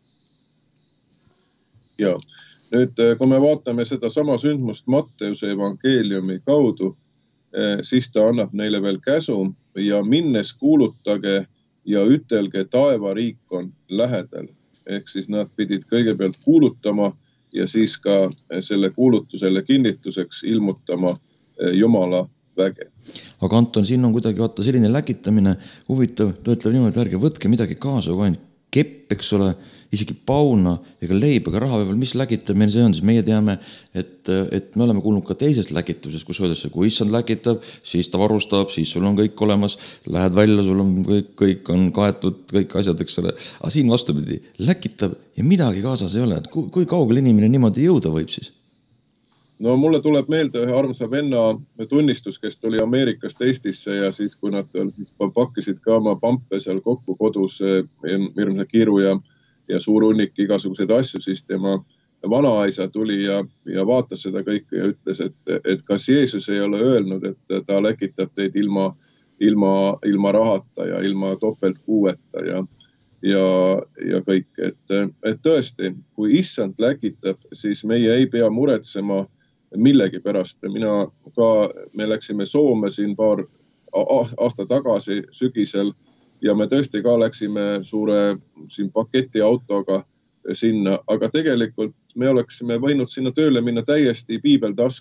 Ja, nüüd kui me vaatame seda sama sündmust Matteuse evangeeliumi kaudu, siis ta annab neile veel käsu ja minnes kuulutage ja ütelge taevariik on lähedal. Ehk siis nad pidid kõigepealt kuulutama ja siis ka selle kuulutusele kinnituseks ilmutama Jumala väge. Aga Anton, siin on kuidagi vaata selline läkitamine huvitav, ta ütleb niimoodi, et ärge võtke midagi kaasa, kui ainult kepp, eks ole, isegi pauna ega leib ega raha veel, mis läkitamine see on, siis meie teame, et, et me oleme kuulnud ka teisest läkitusest, kus öeldakse, kui issand läkitab, siis ta varustab, siis sul on kõik olemas, lähed välja, sul on kõik, kõik on kaetud, kõik asjad, eks ole. Aga siin vastupidi, läkitab ja midagi kaasas ei ole, et kui, kui kaugel inimene niimoodi jõuda võib siis? No mulle tuleb meelde ühe armsa venna tunnistus, kes tuli Ameerikast Eestisse ja siis kui nad siis pakkisid ka oma pampe seal kokku kodus hirmsa kiiru ja ja suur hunnik igasuguseid asju, siis tema vanaisa tuli ja, ja vaatas seda kõike ja ütles, et, et kas Jeesus ei ole öelnud, et ta läkitab teid ilma, ilma, ilma rahata ja ilma topeltkuueta ja, ja, ja kõik. Et, et tõesti, kui issand läkitab, siis meie ei pea muretsema millegi pärast. Mina ka, me läksime Soome siin paar aasta tagasi sügisel ja me tõesti ka läksime suure siin paketiautoga sinna, aga tegelikult me oleksime võinud sinna tööle minna täiesti piibeltaskus.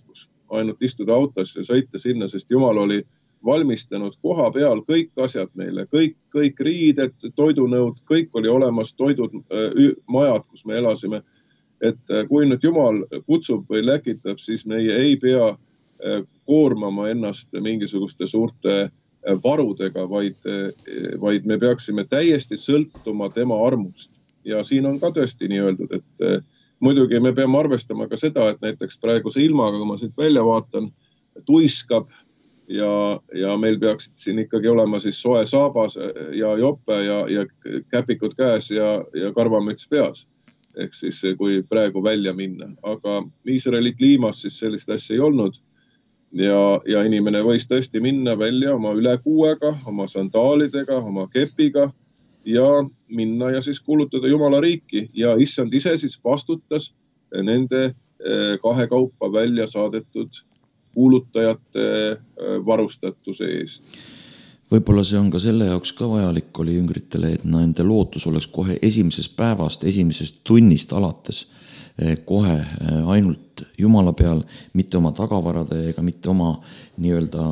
ainult istuda autos ja sõita sinna, sest Jumal oli valmistanud koha peal kõik asjad meile, kõik, kõik riided, toidunõud, kõik oli olemas, toidud, majad, kus me elasime. Et kui nüüd Jumal kutsub või läkitab, siis meie ei pea koormama ennast mingisuguste suurte varudega, vaid, vaid me peaksime täiesti sõltuma tema armust. Ja siin on ka tõesti nii öeldud, et muidugi me peame arvestama ka seda, et näiteks praeguse ilmaga, kui ma siit välja vaatan, tuiskab ja, ja meil peaksid siin ikkagi olema siis soe saabas ja jope ja, ja käpikud käes ja, ja karvamüts peas. Ehk siis kui praegu välja minna. Aga Iisraeli kliimas siis sellist asja ei olnud. Ja, ja inimene võis tõesti minna välja oma ülekuuega, oma sandaalidega, oma kepiga ja minna ja siis kuulutada Jumala riiki. Ja issand ise siis vastutas nende kahe kaupa välja saadetud kuulutajate varustatuse eest. Võib-olla see on ka selle jaoks ka vajalik oli jüngritele, et nende lootus oleks kohe esimesest päevast, esimesest tunnist alates kohe ainult Jumala peal, mitte oma tagavarade ega mitte oma nii-öelda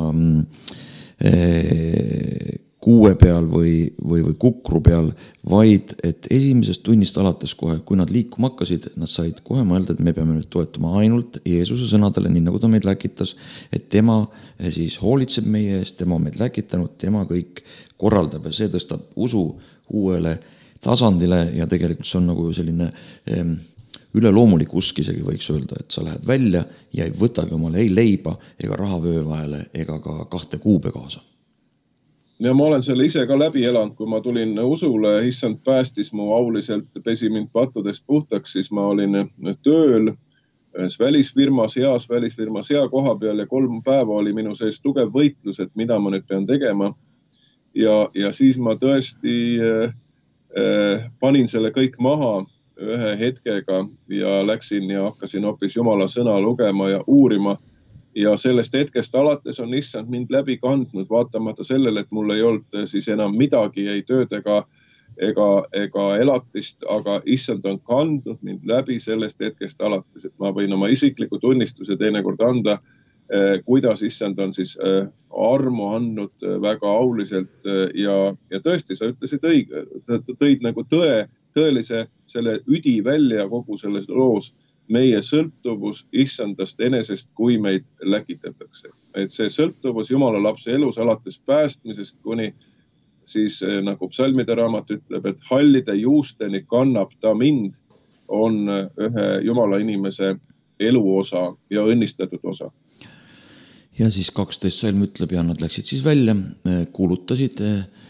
kuue peal või, või, või kukru peal, vaid et esimesest tunnist alates kohe, kui nad liikuma hakkasid, nad said kohe mõelda, et me peame nüüd toetuma ainult Jeesuse sõnadele, nii nagu ta meid läkitas, et tema siis hoolitseb meie eest, tema on meid läkitanud, tema kõik korraldab ja see tõstab usu uuele tasandile ja tegelikult see on nagu selline eh, üleloomulik usk isegi võiks öelda, et sa lähed välja ja ei võtagi omale ei leiba ega raha vöö vahele ega ka kahte kuube kaasa. Ja ma olen selle ise ka läbi elanud, kui ma tulin usule, issand päästis mu auliselt, pesi mind pattudest puhtaks, siis ma olin tööl ühes välisfirmas, heas välisfirmas hea koha peal ja kolm päeva oli minu sees tugev võitlus, et mida ma nüüd pean tegema. Ja, ja siis ma tõesti eh, panin selle kõik maha ühe hetkega ja läksin ja hakkasin hoopis Jumala sõna lugema ja uurima. Ja sellest hetkest alates on issand mind läbi kandnud, vaatamata sellele, et mul ei olnud siis enam midagi, ei tööd ega, ega, ega elatist, aga issand on kandnud mind läbi sellest hetkest alates, et ma võin oma isikliku tunnistuse teinekord anda, eh, kuidas issand on siis eh, armu andnud väga auliselt ja, ja tõesti, sa ütlesid õige, tõid nagu tõe, tõelise selle üdi välja kogu selles loos, meie sõltuvus issandast enesest, kui meid läkitatakse. Et see sõltuvus Jumala lapse elus alates päästmisest, kuni siis nagu psalmide raamat ütleb, et hallide juusteni kannab ta mind, on ühe Jumala inimese eluosa ja õnnistatud osa. Ja siis kaksteist salm ütleb ja nad läksid siis välja, kuulutasid,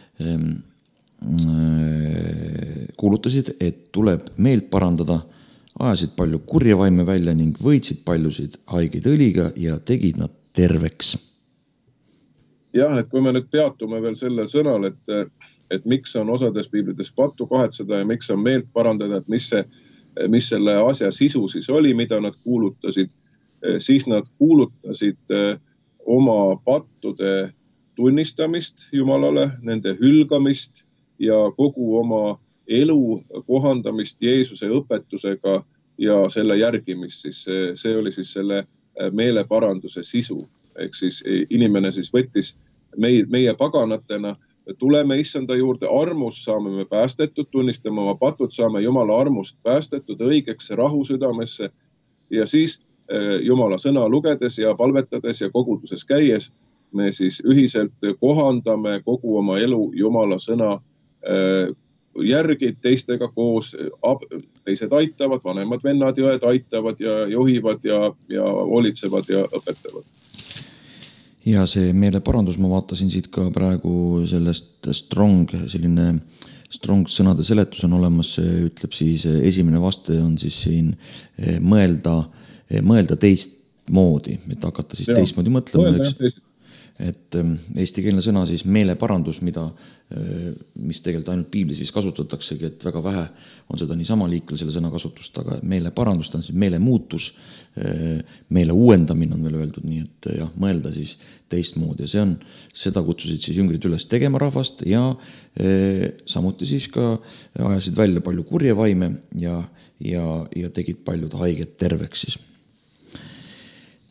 kuulutasid, et tuleb meelt parandada, ajasid palju kurjavaime välja ning võitsid paljusid haigeid õliga ja tegid nad terveks. Jah, et kui me nüüd peatume veel selle sõnal, et, et miks on osades piiblides pattu kahetseda ja miks on meelt parandada, et mis, see, mis selle asja sisu siis oli, mida nad kuulutasid, siis nad kuulutasid oma pattude tunnistamist Jumalale, nende hülgamist ja kogu oma elu kohandamist Jeesuse õpetusega ja selle järgimist, siis see, see oli siis selle meeleparanduse sisu. Ehk siis inimene siis võttis meie, meie paganatena, tuleme issanda juurde armus, saame me päästetud, tunnistame oma patud, saame Jumala armust päästetud õigeks rahu südamesse ja siis Jumala sõna lugedes ja palvetades ja koguduses käies me siis ühiselt kohandame kogu oma elu Jumala sõna järgi teistega koos, teised aitavad, vanemad vennad ja õed aitavad ja juhivad ja, ja hoolitsevad ja õpetavad. Ja see meeleparandus, ma vaatasin siit ka praegu sellest strong, selline strong sõnade seletus on olemas, ütleb siis esimene vaste on siis siin mõelda, mõelda teistmoodi, et hakata siis ja, teistmoodi mõtlema, eks. Et eestikeelne sõna siis meeleparandus, mida, mis tegelikult ainult piiblis vist kasutataksegi, et väga vähe on seda niisama liikvel selle sõna kasutust, aga meeleparandust on siis meelemuutus, meele uuendamine on veel öeldud, nii et jah, mõelda siis teistmoodi ja see on, seda kutsusid siis jüngrid üles tegema rahvast ja e, samuti siis ka ajasid välja palju kurjevaime ja, ja, ja tegid paljud haiget terveks siis.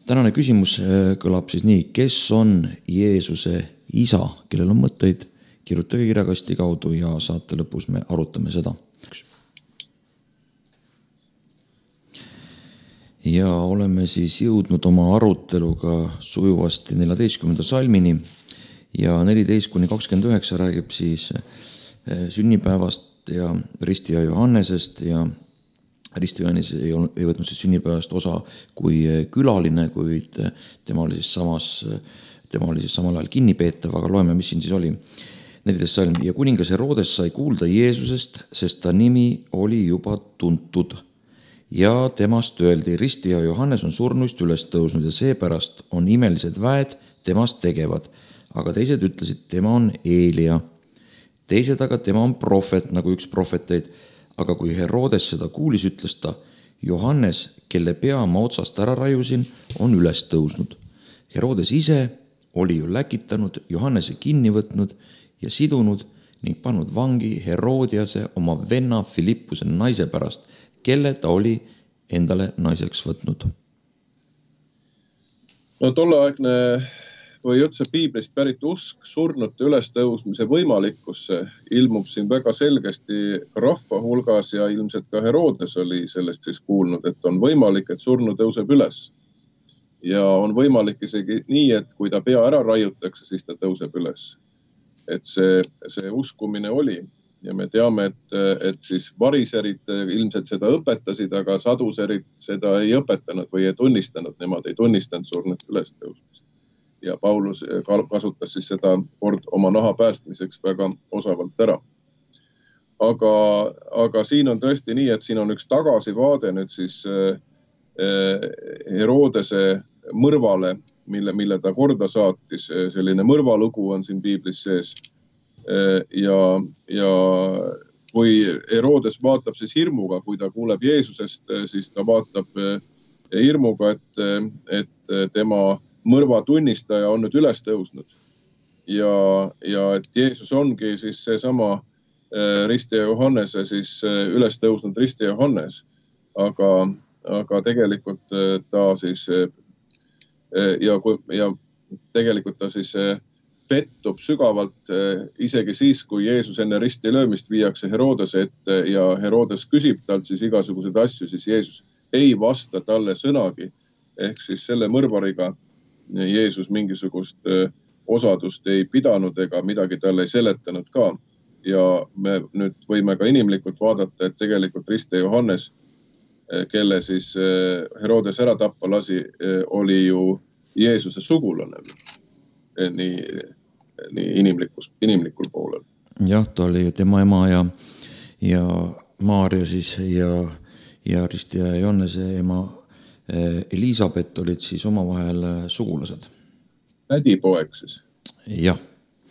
tänane küsimus kõlab siis nii, kes on Jeesuse isa, kellel on mõtteid, kirjutage kirjakasti kaudu ja saate lõpus me arutame seda. Ja oleme siis jõudnud oma aruteluga sujuvasti neljateistkümnenda salmini ja neliteist kuni kakskümmend üheksa räägib siis sünnipäevast ja Risti ja Johannesest ja Risti Johannes ei, olnud, ei võtnud siis sünnipäevast osa kui külaline, kuid tema oli siis samas, tema oli siis samal ajal kinnipeetav, aga loeme, mis siin siis oli. neliteist salm. Ja kuningas Herodes sai kuulda Jeesusest, sest ta nimi oli juba tuntud. Ja temast öeldi, Risti ja Johannes on surnuist üles tõusnud ja seepärast on imelised väed temast tegevad. Aga teised ütlesid, tema on Eelia. Teised aga tema on prohvet, nagu üks prohveteid. Aga kui Herodes seda kuulis, ütles ta, Johannes, kelle pea ma otsast ära raiusin, on üles tõusnud. Herodes ise oli ju läkitanud, Johannese kinni võtnud ja sidunud ning pannud vangi Herodiase oma venna Filippuse naise pärast, kelle ta oli endale naiseks võtnud. No tolleaegne või üldse piiblist pärit usk surnute ülestõusmise võimalikkusse ilmub siin väga selgesti rahva hulgas ja ilmselt ka Herodes oli sellest siis kuulnud, et on võimalik, et surnu tõuseb üles. Ja on võimalik isegi nii, et kui ta pea ära raiutakse, siis ta tõuseb üles. Et see, see uskumine oli. Ja me teame, et, et siis variserid ilmselt seda õpetasid, aga saduserid seda ei õpetanud või ei tunnistanud. Nemad ei tunnistanud surnute ülestõusmist. Ja Paulus kasutas siis seda kord oma naha päästmiseks väga osavalt ära. Aga, aga siin on tõesti nii, et siin on üks tagasivaade nüüd siis Herodese mõrvale, mille, mille ta korda saatis. Selline mõrvalugu on siin piiblis sees. Ja, ja kui Herodes vaatab siis hirmuga, kui ta kuuleb Jeesusest, siis ta vaatab hirmuga, et, et tema mõrva tunnistaja on nüüd üles tõusnud. Ja, ja et Jeesus ongi siis see sama Risti ja Johannese siis üles tõusnud Risti ja Johannes. Aga, aga tegelikult ta siis ja, ja tegelikult ta siis pettub sügavalt isegi siis, kui Jeesus enne risti löömist viiakse Herodese ette ja Herodes küsib talt siis igasugused asju, siis Jeesus ei vasta talle sõnagi. Ehk siis selle mõrvariga Jeesus mingisugust osadust ei pidanud ega midagi talle ei seletanud ka. Ja me nüüd võime ka inimlikult vaadata, et tegelikult Risti ja Johannes, kelle siis Herodes ära tappa lasi, oli ju Jeesuse sugulane. Nii, nii inimlikus, inimlikul poolel. Jah, ta oli tema ema ja, ja Maaria siis ja, ja Risti ja Johannese ema Elisabet olid siis omavahel sugulased. Tädipoeg siis? Jah.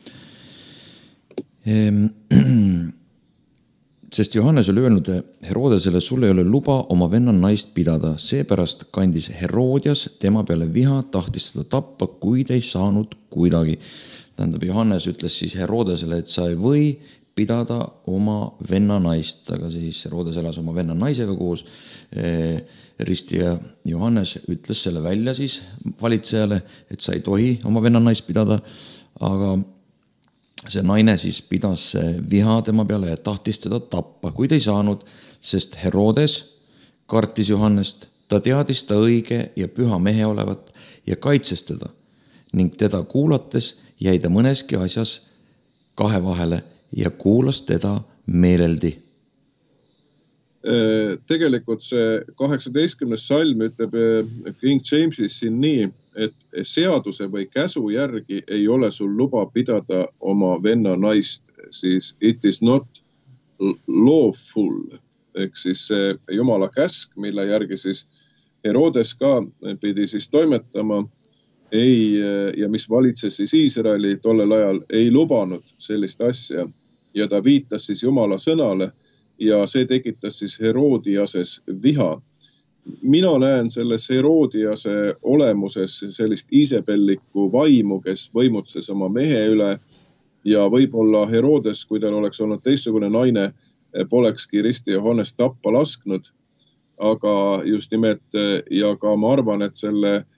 Sest Johannes oli öelnud Herodesele, sul ei ole luba oma venna naist pidada. Seepärast kandis Herodias tema peale viha, tahtis seda tappa, kuid ei saanud kuidagi. Tähendab, Johannes ütles siis Herodesele, et sa ei või pidada oma venna naist, aga siis Herodes elas oma venna naisega koos. Risti ja Johannes ütles selle välja siis valitsejale, et sa ei tohi oma venna naist pidada, aga see naine siis pidas viha tema peale ja tahtis teda tappa, kuid ei saanud, sest Herodes kartis Johannest, ta teadis ta õige ja püha mehe olevat ja kaitses teda ning teda kuulates jäi ta mõneski asjas kahe vahele ja kuulas teda meeleldi. Tegelikult see kaheksateistkümnes salm ütleb King Jamesis siin nii, et seaduse või käsu järgi ei ole sul luba pidada oma venna naist, siis it is not lawful, ehk siis see Jumala käsk, mille järgi siis Herodes ka pidi siis toimetama, ei, ja mis valitses siis Iisraeli tollel ajal, ei lubanud sellist asja ja ta viitas siis Jumala sõnale ja see tekitas siis Herodiases viha. Mina näen selles Herodiase olemuses sellist Iisabellikku vaimu, kes võimutses oma mehe üle ja võib-olla Herodes, kui tal oleks olnud teistsugune naine, polekski Risti ja Johannest tappa lasknud. Aga just nimelt ja ka ma arvan, et selle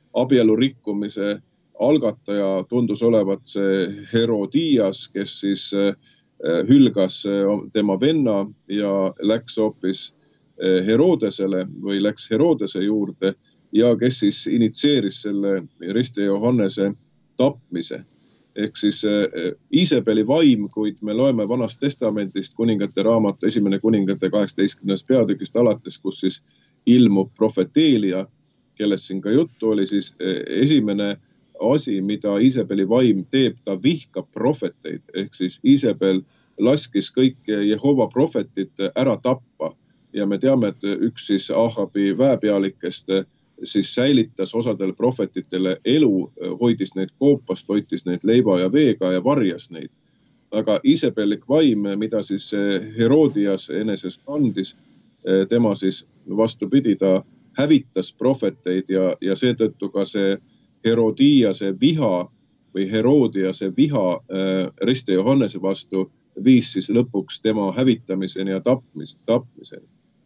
abielu rikkumise algataja tundus olevat see Herodias, kes siis hülgas tema venna ja läks hoopis Herodesele või läks Herodese juurde ja kes siis initseeris selle Riste Johannese tapmise. Ehk siis Iisabeli vaim, kuid me loeme Vanast Testamentist kuningate raamatu esimene kuningate kaheksateistkümnendast peatükist alates, kus siis ilmub profeteelia, kellest siin ka juttu oli, siis esimene asi, mida Iisabeli vaim teeb, ta vihkab profeteid. Ehk siis Iisabel laskis kõik Jehova profetid ära tappa ja me teame, et üks siis Ahabi väepealikest siis säilitas osadele profetitele elu, hoidis neid koopast, hoitis neid leiba ja veega ja varjas neid. Aga Iisabelik vaim, mida siis Herodias eneses kandis, tema siis vastupidi, ta hävitas profeteid ja, ja seetõttu ka see Herodiase viha või Herodiase viha äh, Riste Johannese vastu viis siis lõpuks tema hävitamiseni ja tapmis, tapmiseni.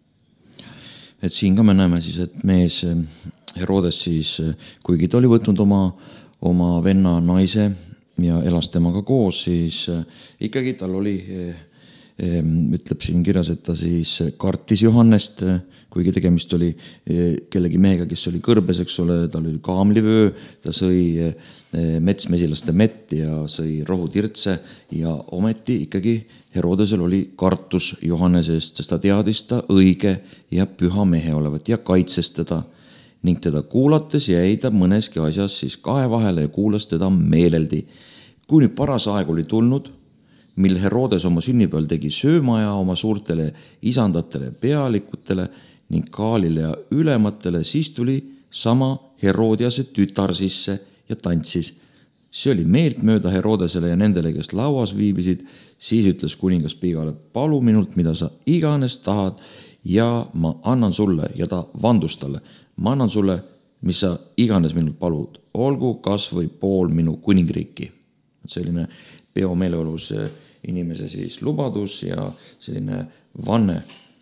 Et siin ka me näeme siis, et mees Herodes siis, kuigi ta oli võtnud oma, oma venna naise ja elas temaga koos, siis ikkagi tal oli, ütleb siin kirjas, et ta siis kartis Johannest, kuigi tegemist oli kellegi mehega, kes oli kõrbes, eks ole, tal oli kaamlivöö, ta sõi metsmesilaste mett ja sõi rohutirtse ja ometi ikkagi Herodesel oli kartus Johannesest, sest ta teadis ta õige ja püha mehe olevat ja kaitses teda ning teda kuulates jäi ta mõneski asjas siis kahe vahele ja kuulas teda meeleldi. Kui nüüd paras aeg oli tulnud, mil Herodes oma sünnipäeval tegi söömaja oma suurtele isandatele pealikutele ning kaalile ja ülematele, siis tuli sama Herodiase tütar sisse ja tantsis. See oli meeltmööda Herodesele ja nendele, kes lauas viibisid, siis ütles kuningas Piigale, palu minult, mida sa iganes tahad ja ma annan sulle ja ta vandus talle. Ma annan sulle, mis sa iganes minult palud, olgu kas või pool minu kuningriiki. Selline peomeeleolus inimese siis lubadus ja selline vanne.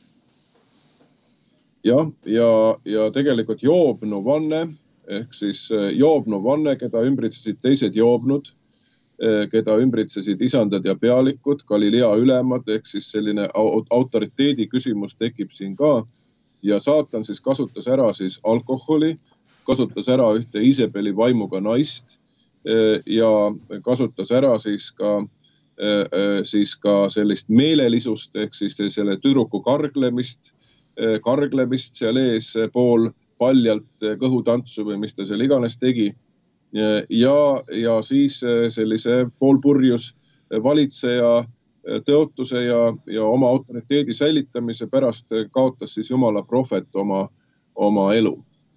Ja, ja, ja tegelikult joobnu vanne, ehk siis joobnu vanne, keda ümbritsesid teised joobnud, keda ümbritsesid isandad ja pealikud, Galilea ülemad, ehk siis selline autoriteedi küsimus tekib siin ka. Ja saatan siis kasutas ära siis alkoholi, kasutas ära ühte Iisabeli vaimuga naist ja kasutas ära siis ka, siis ka sellist meelelisust, ehk siis selle tüdruku karglemist, karglemist seal ees pool paljalt kõhutantsu või mis ta seal iganes tegi. Ja, ja siis sellise poolpurjus valitseja tõotuse ja, ja oma autoriteedi säilitamise pärast kaotas siis Jumala prohvet oma, oma elu.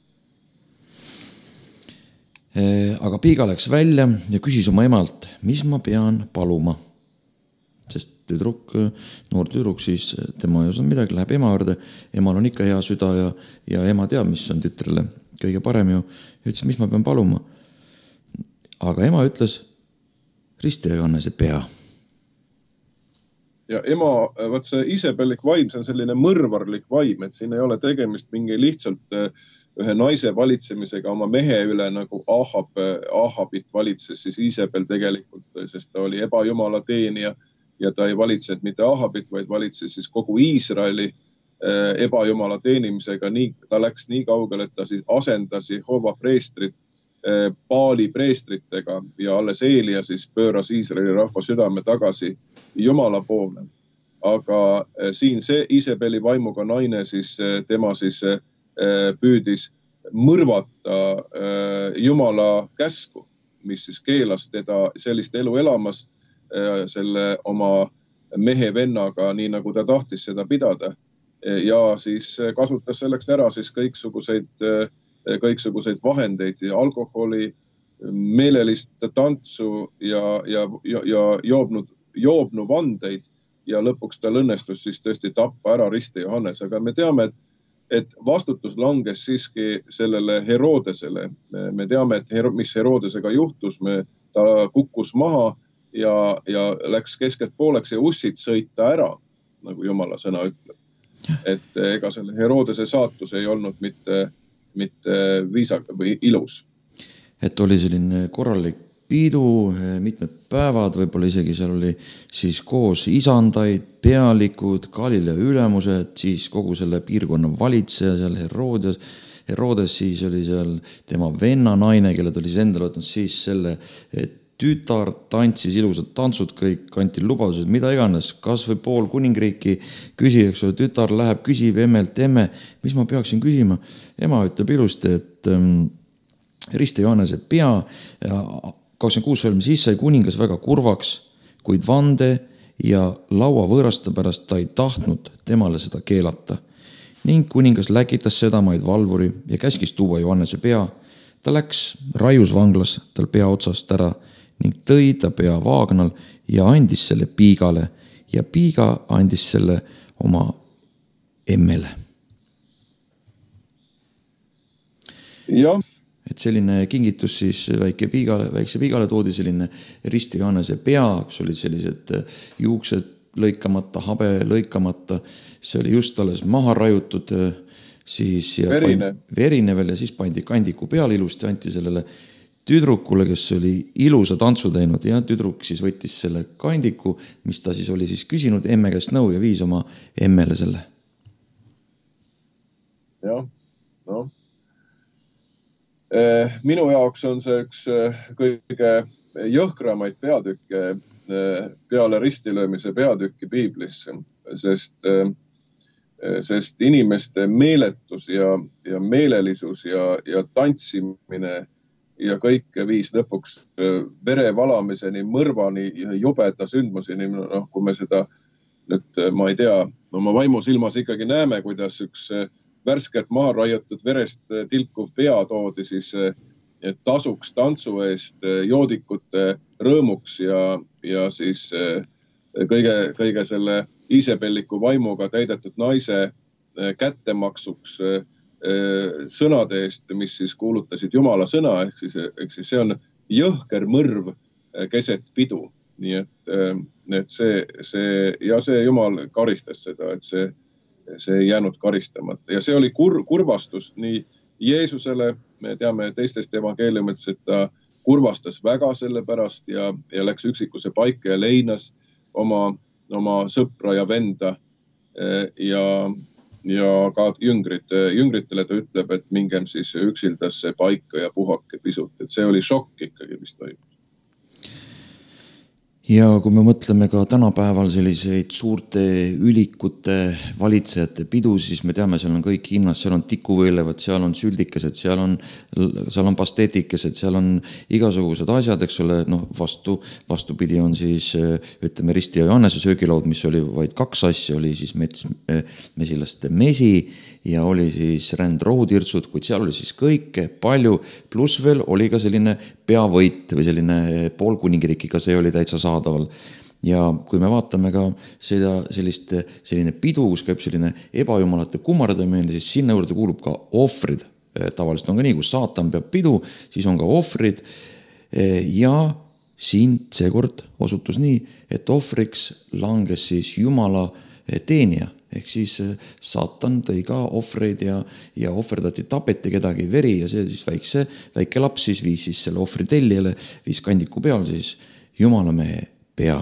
Aga Piiga läks välja ja küsis oma emalt, mis ma pean paluma. Sest tüdruk, noor tüdruk, siis tema ei osanud midagi, läheb ema juurde, emal on ikka hea süda ja, ja ema teab, mis on tütrele kõige parem ju. Ütles, mis ma pean paluma. Aga ema ütles, Riste Johannese pea. Ja ema, vaat see Iisabelik vaim, see on selline mõrvarlik vaim, et siin ei ole tegemist mingi lihtsalt ühe naise valitsemisega oma mehe üle, nagu Ahab, Ahabit valitses siis Iisabel tegelikult, sest ta oli ebajumala teenija ja ta ei valitsenud mitte Ahabit, vaid valitses siis kogu Iisraeli ebajumala teenimisega. Nii, ta läks nii kaugele, et ta siis asendas Jehova preestrit Baali preestritega ja alles Eelia siis pööras Iisraeli rahva südame tagasi Jumala poole. Aga siin see Iisabeli vaimuga naine, siis tema siis püüdis mõrvata Jumala käsku, mis siis keelas teda sellist elu elamas selle oma mehe vennaga, nii nagu ta tahtis seda pidada. Ja siis kasutas selleks ära siis kõiksuguseid kõiksuguseid vahendeid ja alkoholi, meelelist tantsu ja, ja, ja joobnud, joobnu vandeid ja lõpuks tal õnnestus siis tõesti tappa ära Riste Johannes. Aga me teame, et, et vastutus langes siiski sellele Herodesele. Me teame, et mis Herodesega juhtus, me, ta kukkus maha ja, ja läks keskelt pooleks ja ussid sõita ära, nagu Jumala sõna ütleb. Et ega selle Herodese saatus ei olnud mitte mitte viisak või ilus. et oli selline korralik pidu, mitmed päevad, võib-olla isegi seal oli siis koos isandaid, pealikud, Galilea ülemused, siis kogu selle piirkonna valitseja seal Herodes, Herodes siis oli seal tema venna naine, kelle ta oli siis endale võtnud, siis selle tütar tantsis ilusad tantsud, kõik kanti lubadused, mida iganes, kas või pool kuningriiki küsi, eks ole, tütar läheb, küsib emmelt, emme, mis ma peaksin küsima? Ema ütleb ilusti, et ähm, Risti Johannese pea ja kakskümmend kuus sõlmi siis sai kuningas väga kurvaks, kuid vande ja laua võõraste pärast ta ei tahtnud temale seda keelata. Ning kuningas läkitas sedamaid valvuri ja käskis tuua Johannese pea. Ta läks raius vanglas tal pea otsast ära ning tõi ta pea vaagnal ja andis selle piigale ja piiga andis selle oma emmele. Jah. Et selline kingitus siis väike piigale, väikse piigale toodi selline Risti Johannese pea, kus olid sellised juuksed lõikamata, habe lõikamata, see oli just alles maha rajutud, siis ja verine. Pandi, verine veel ja siis pandi kandiku peale ilusti, anti sellele tüdrukule, kes oli ilusa tantsu teinud ja tüdruk siis võttis selle kandiku, mis ta siis oli siis küsinud emme käest nõu ja viis oma emmele selle. Jah, noh. Minu jaoks on see üks kõige jõhkramaid peatükke peale ristilöömise peatükki piiblisse, sest, sest inimeste meeletus ja, ja meelelisus ja, ja tantsimine ja kõik viis lõpuks vere valamiseni, mõrvani, jubeda sündmuseni, noh, kui me seda nüüd, ma ei tea, oma vaimusilmas ikkagi näeme, kuidas üks värsket maha raiutud verest tilkuv pea toodi siis tasuks tantsu eest joodikute rõõmuks ja, ja siis kõige, kõige selle Iisebelliku vaimuga täidetud naise kättemaksuks sõnade eest, mis siis kuulutasid Jumala sõna, ehk siis, ehk siis see on jõhker mõrv keset pidu. Nii et, et see, see, ja see Jumal karistas seda, et see see ei jäänud karistamata. Ja see oli kur, kurvastus nii Jeesusele, me teame teistest evangeeliumitest, et ta kurvastas väga selle pärast ja, ja läks üksikuse paika ja leinas oma, oma sõpra ja venda ja, ja ka jüngrid, jüngritele ta ütleb, et mingem siis üksildasse paika ja puhake pisut. Et see oli šokk ikkagi, mis toimus. Ja kui me mõtleme ka tänapäeval selliseid suurte ülikute valitsejate pidu, siis me teame, seal on kõik hinnad, seal on tikuvõilevad, seal on süldikesed, seal on, seal on pasteetikesed, seal on igasugused asjad, eks ole, noh, vastu, vastupidi on siis, ütleme, Risti ja Johannese söögilaud, mis oli vaid kaks asja, oli siis mets, mesilaste mesi ja oli siis rändrohutirtsud, kuid seal oli siis kõike palju, pluss veel oli ka selline peavõit või selline poolkuningriikiga, see oli täitsa saadaval. Ja kui me vaatame ka seda, sellist, selline pidu, kus käib selline ebajumalate kummardamine, siis sinna juurde kuulub ka ohvrid. Tavaliselt on ka nii, kus saatan peab pidu, siis on ka ohvrid ja siin seekord osutus nii, et ohvriks langes siis Jumala teenija. Ehk siis saatan tõi ka ohvreid ja, ja ohverdati, tapeti kedagi veri ja see siis väikse, väike laps siis viis siis selle ohvri tellijale, viis kandiku peal siis Jumalamehe pea.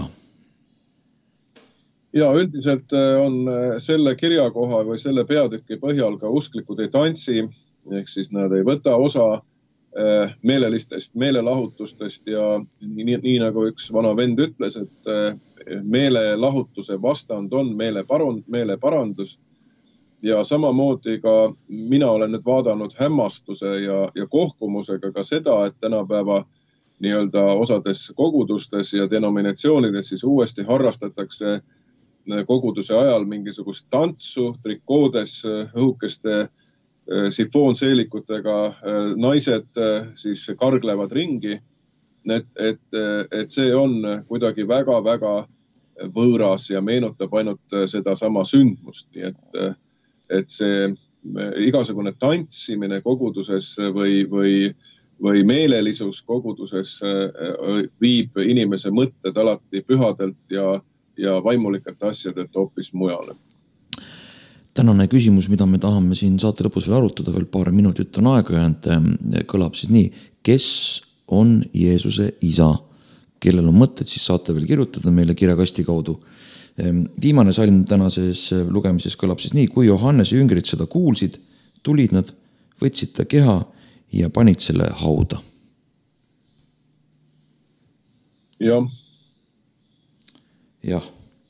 Ja üldiselt on selle kirjakoha või selle peatüki põhjal ka usklikud ei tantsi, ehk siis nad ei võta osa meelelistest meelelahutustest ja nii, nii nagu üks vana vend ütles, et meelelahutuse vastand on meeleparand, meeleparandus ja samamoodi ka mina olen nüüd vaadanud hämmastuse ja, ja kohkumusega ka seda, et tänapäeva nii-öelda osades kogudustes ja denominatsioonides siis uuesti harrastatakse koguduse ajal mingisugust tantsu, trikoodes, õhukeste sifoonseelikutega naised siis karglevad ringi, et, et, et see on kuidagi väga-väga võõras ja meenutab ainult seda sama sündmust. Nii et, et see igasugune tantsimine koguduses või, või, või meelelisus koguduses viib inimese mõtted alati pühadelt ja, ja vaimulikelt asjadelt hoopis mujale. tänane küsimus, mida me tahame siin saate lõpus veel arutada, veel paar minutit on aega jäänud, kõlab siis nii: kes on Jeesuse isa? Kellel on mõtted, siis saate veel kirjutada meile kirjakasti kaudu. Viimane salm tänases lugemises kõlab siis nii: kui Johannese jüngrid seda kuulsid, tulid nad, võtsid ta keha ja panid selle hauda. jah. jah.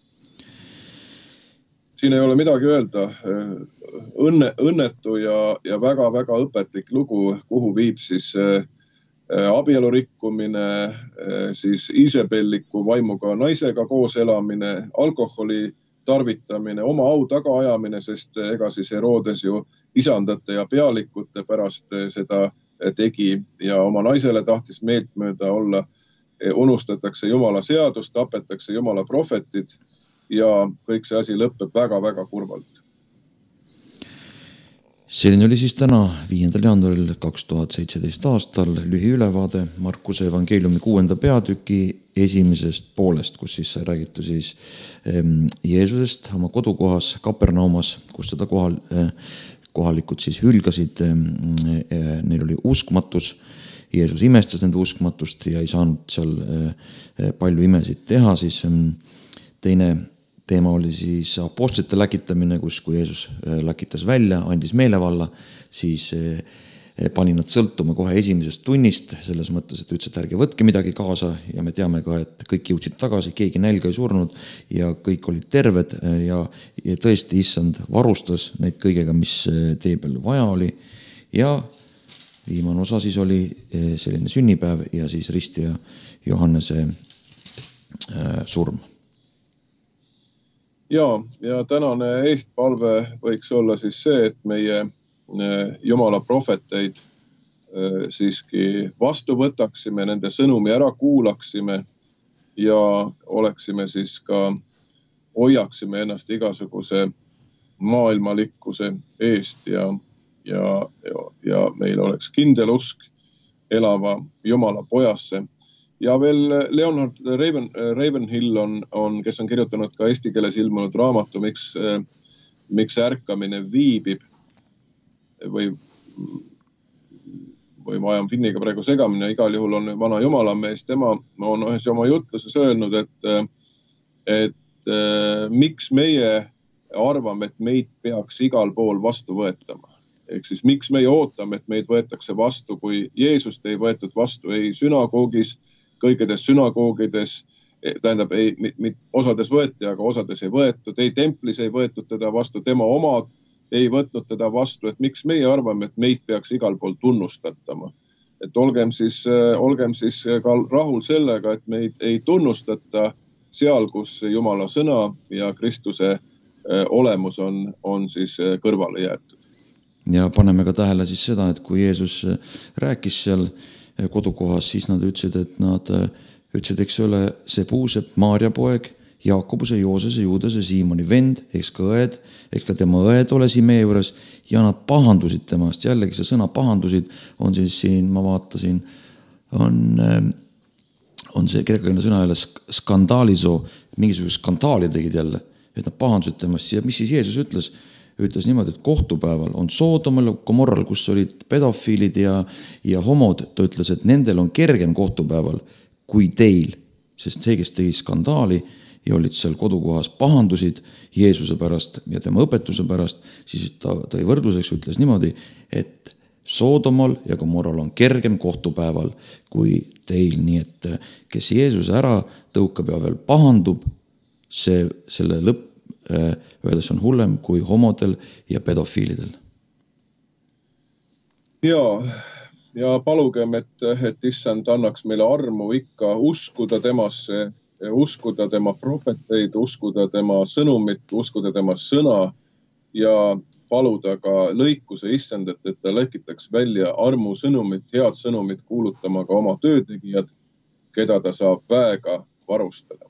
Siin ei ole midagi öelda. Õnne, õnnetu ja, ja väga, väga õpetlik lugu, kuhu viib siis abielu rikkumine, siis isebelliku vaimuga naisega koos elamine, alkoholi tarvitamine, oma au tagaajamine, sest ega siis Herodes ju isandate ja pealikute pärast seda tegi ja oma naisele tahtis meeltmööda olla. Unustatakse Jumala seadust, tapetakse Jumala prohvetid ja kõik see asi lõpeb väga-väga kurvalt. Selline oli siis täna viiendal jaanuaril kaks tuhat seitseteist aastal lühiülevaade Markuse evangeeliumi kuuenda peatüki esimesest poolest, kus siis räägitu siis Jeesusest oma kodukohas Kapernaumas, kus seda kohal, kohalikud siis hülgasid, neil oli uskmatus. Jeesus imestas nende uskmatust ja ei saanud seal palju imesid teha, siis teine teema oli siis apostlite läkitamine, kus kui Jeesus läkitas välja, andis meelevalla, siis pani nad sõltuma kohe esimesest tunnist, selles mõttes, et ütles, et ärge võtke midagi kaasa ja me teame ka, et kõik jõudsid tagasi, keegi nälga ei surnud ja kõik olid terved ja, ja tõesti issand varustas neid kõigega, mis tee peal vaja oli ja viimane osa siis oli selline sünnipäev ja siis ristija Johannese surm. Ja, ja tänane eestpalve võiks olla siis see, et meie Jumala prohveteid siiski vastu võtaksime, nende sõnumi ära kuulaksime ja oleksime siis ka, hoiaksime ennast igasuguse maailmalikkuse eest ja, ja, ja, ja meil oleks kindel usk elava Jumala pojasse. Ja veel Leonhard Raven, Ravenhill on, on, kes on kirjutanud ka eesti keeles ilmunud raamatu, miks, miks ärkamine viibib või, või ma ajan Finniga praegu segamine, igal juhul on vana jumalamees, tema on ühes oma jutluses öelnud, et, et miks meie arvame, et meid peaks igal pool vastu võetama. Ehk siis miks meie ootame, et meid võetakse vastu, kui Jeesust ei võetud vastu ei sünagoogis, kõikides sünagoogides, tähendab, ei, mit, osades võeti, aga osades ei võetud, ei templis ei võetud teda vastu, tema omad ei võtnud teda vastu, et miks meie arvame, et meid peaks igal pool tunnustatama. Et olgem siis, olgem siis ka rahul sellega, et meid ei tunnustata seal, kus Jumala sõna ja Kristuse olemus on, on siis kõrvale jäetud. Ja paneme ka tähele siis seda, et kui Jeesus rääkis seal kodukohas, siis nad ütlesid, et nad ütlesid, eks ole, see Puusepp, Maarja poeg, Jaakobuse, Joosese, Juudase, Siimoni vend, eks ka õed, eks ka tema õed ole siin meie juures ja nad pahandusid temast. Jällegi see sõna pahandusid on siis siin, ma vaatasin, on, on see kreekakeelne sõna jälle skandaaliso, mingisugust skandaali tegid jälle, et nad pahandusid temast. Ja mis siis Jeesus ütles? Ütles niimoodi, et kohtupäeval on Soodomal ja Gomorral, kus olid pedofiilid ja, ja homod, ta ütles, et nendel on kergem kohtupäeval kui teil, sest see, kes tegi skandaali ja olid seal kodukohas pahandusid Jeesuse pärast ja tema õpetuse pärast, siis ta tõi võrdluseks, ütles niimoodi, et Soodomal ja Gomorral on kergem kohtupäeval kui teil, nii et kes Jeesuse ära tõukab ja veel pahandub, see, selle lõpp öeldes on hullem kui homodel ja pedofiilidel. Ja, ja palugem, et, et issand annaks meile armu ikka uskuda temasse, uskuda tema prohveteid, uskuda tema sõnumit, uskuda tema sõna ja paluda ka lõikuse issandat, et ta läkitaks välja armu sõnumit, head sõnumit kuulutama ka oma töötegijad, keda ta saab väega varustada.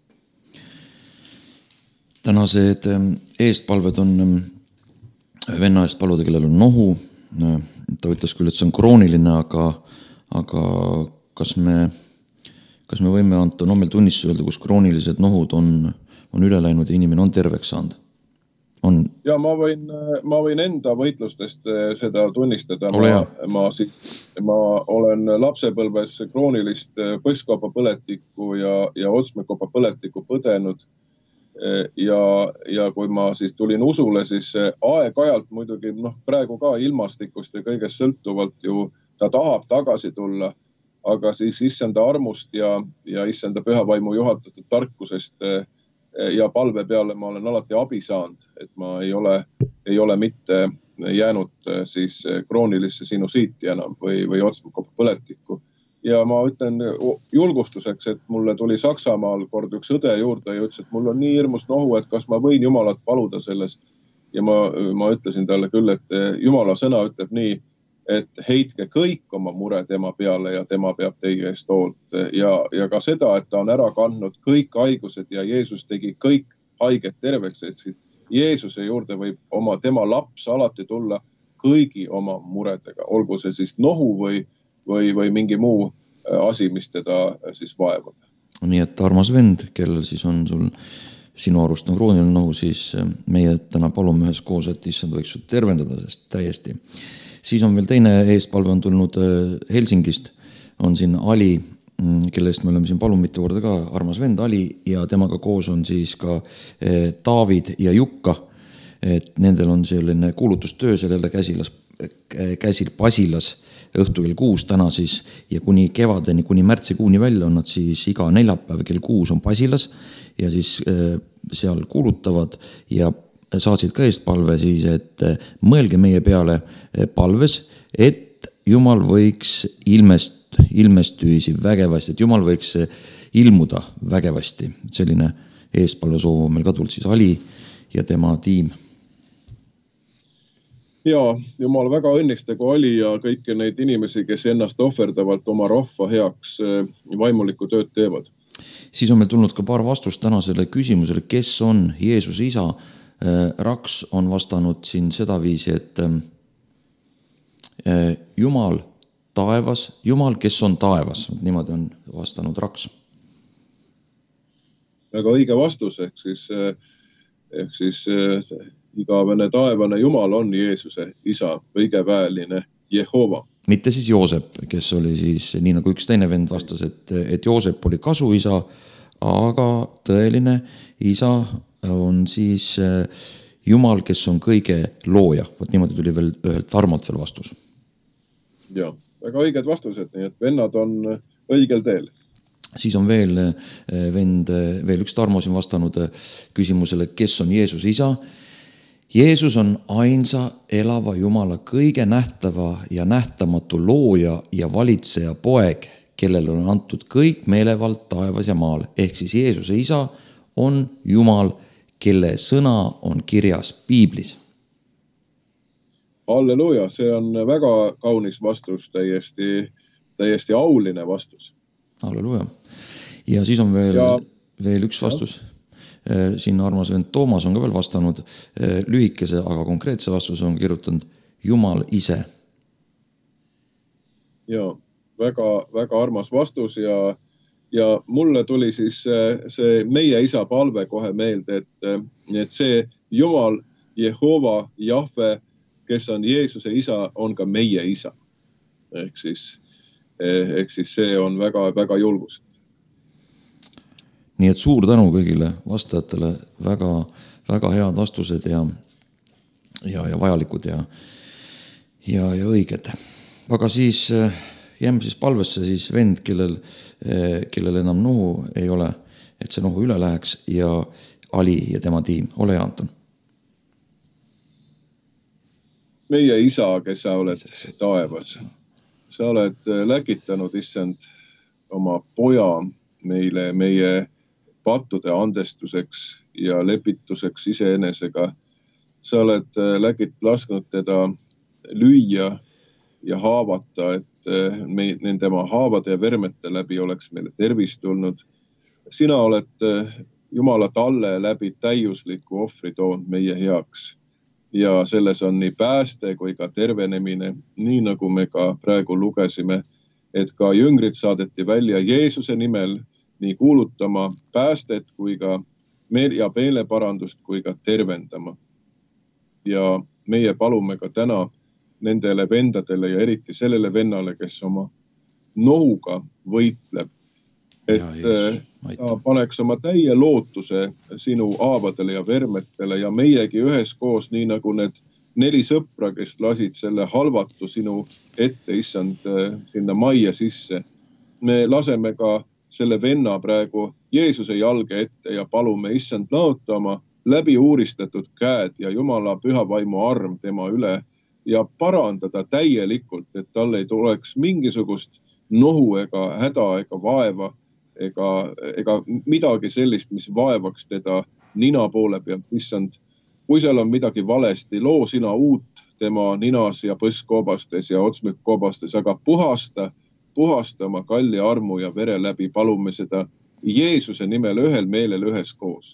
Tänased eestpalved on venna eest paluda, kellel on nohu. Ta ütles küll, et see on krooniline, aga, aga kas me, kas me võime Anton Ommel tunnistuse öelda, kus kroonilised nohud on, on üle läinud ja inimene on terveks saanud? on... Ja ma võin, ma võin enda võitlustest seda tunnistada. Ma, ma, siis, ma olen lapsepõlves kroonilist põskkopapõletikku ja, ja otsmekopapõletikku põdenud. Ja, ja kui ma siis tulin usule, siis aeg-ajalt muidugi, noh, praegu ka ilmastikust ja kõigest sõltuvalt ju ta tahab tagasi tulla, aga siis issanda armust ja, ja issanda pühavaimu juhatatud tarkusest ja palve peale ma olen alati abi saanud, et ma ei ole, ei ole mitte jäänud siis kroonilisse sinusiiti enam või, või otsmekopapõletikku. Ja ma ütlen julgustuseks, et mulle tuli Saksamaal kord üks õde juurde ja ütles, et mul on nii hirmus nohu, et kas ma võin Jumalat paluda sellest. Ja ma, ma ütlesin talle küll, et Jumala sõna ütleb nii, et heitke kõik oma mure tema peale ja tema peab teie eest hoolt. Ja, ja ka seda, et ta on ära kandnud kõik haigused ja Jeesus tegi kõik haiged terveks. Et siis Jeesuse juurde võib oma tema laps alati tulla kõigi oma muredega, olgu see siis nohu või, või, või mingi muu asi, mis teda siis vaevab. Nii et armas vend, kellel siis on sul sinu arust on krooniline nohu, siis meie täna palume ühes koos, et issand võiks sul tervendada, sest täiesti. Siis on veel teine eestpalve on tulnud Helsingist, on siin Ali, kellest me oleme siin palun mitu korda ka, armas vend Ali, ja temaga koos on siis ka David ja Jukka, et nendel on selline kuulutustöö sellele käsilas, käsil Pasilas õhtu kell kuus täna siis, ja kuni kevadeni, kuni märtsikuuni välja on nad siis iga neljapäev kell kuus on Pasilas, ja siis seal kuulutavad ja saatsid ka eestpalve siis, et mõelge meie peale palves, et Jumal võiks ilmest, ilmestuisi vägevasti, et Jumal võiks ilmuda vägevasti. Selline eestpalve soov on meil ka tulnud siis Ali ja tema tiim. Ja, Jumal väga õnnistagu Ali ja kõiki neid inimesi, kes ennast ohverdavalt oma rahva heaks vaimulikku tööd teevad. Siis on meil tulnud ka paar vastust tänasele küsimusele, kes on Jeesuse isa. Raks on vastanud siin seda viisi, et Jumal taevas, Jumal, kes on taevas, niimoodi on vastanud Raks. Väga õige vastus, ehk siis, ehk siis igavene taevane Jumal on Jeesuse isa, õigeväeline Jehova. Mitte siis Joosep, kes oli siis, nii nagu üks teine vend vastas, et, et Joosep oli kasuisa, aga tõeline isa on siis Jumal, kes on kõige looja. Võt niimoodi tuli veel ühelt Tarmalt veel vastus. Ja, väga õiged vastused, nii et vennad on õigel teel. Siis on veel vend, veel üks Tarmo siin vastanud küsimusele, kes on Jeesus isa. Jeesus on ainsa elava Jumala kõige nähtava ja nähtamatu looja ja valitseja poeg, kellel on antud kõik meelevald taevas ja maal. Ehk siis Jeesuse isa on Jumal, kelle sõna on kirjas Piiblis. Halleluja, see on väga kaunis vastus, täiesti, täiesti auline vastus. Halleluja. Ja siis on veel, ja, veel üks vastus. Ja. Siin armas vend Toomas on ka veel vastanud lühikese, aga konkreetse vastuse on kirjutanud Jumal ise. Ja, väga, väga armas vastus ja Ja mulle tuli siis see meie isa palve kohe meelde, et, et see Jumal, Jehova, Jahve, kes on Jeesuse isa, on ka meie isa. Ehk siis, ehk siis see on väga, väga julgust. Nii et suur tänu kõigile vastajatele, väga, väga head vastused ja, ja, ja vajalikud ja, ja, ja õiged. Aga siis jääme siis palvesse siis vend, kellel, kellel enam nohu ei ole, et see nohu üle läheks ja Ali ja tema tiim. Ole hea, Anton. Meie isa, kes sa oled taevas, sa oled läkitanud issand oma poja meile meie pattude andestuseks ja lepituseks iseenesega. Sa oled läkit lasknud teda lüüa ja haavata, et me, nende oma haavade ja vermete läbi oleks meile tervis tulnud. Sina oled Jumala talle läbi täiusliku ohvri toonud meie heaks. Ja selles on nii pääste kui ka tervenemine, nii nagu me ka praegu lugesime, et ka jüngrid saadeti välja Jeesuse nimel nii kuulutama päästet kui ka meel- ja meeleparandust kui ka tervendama. ja meie palume ka täna nendele vendadele ja eriti sellele vennale, kes oma nohuga võitleb, et ja, ta paneks oma täie lootuse sinu haavadele ja vermetele ja meiegi üheskoos, nii nagu need neli sõpra, kes lasid selle halvatu sinu ette, issand, sinna majja sisse. Me laseme ka selle venna praegu Jeesuse jalge ette ja palume issand laota oma läbi uuristatud käed ja Jumala püha vaimu arm tema üle ja parandada täielikult, et tal ei tuleks mingisugust nohu ega häda ega vaeva ega, ega midagi sellist, mis vaevaks teda nina poole pealt, issand. Kui seal on midagi valesti, loo sina uut tema ninas ja põskkoobastes ja otsmikkoobastes, aga puhasta, puhasta oma kalli armu ja vere läbi, palume seda Jeesuse nimel ühel meelel üheskoos.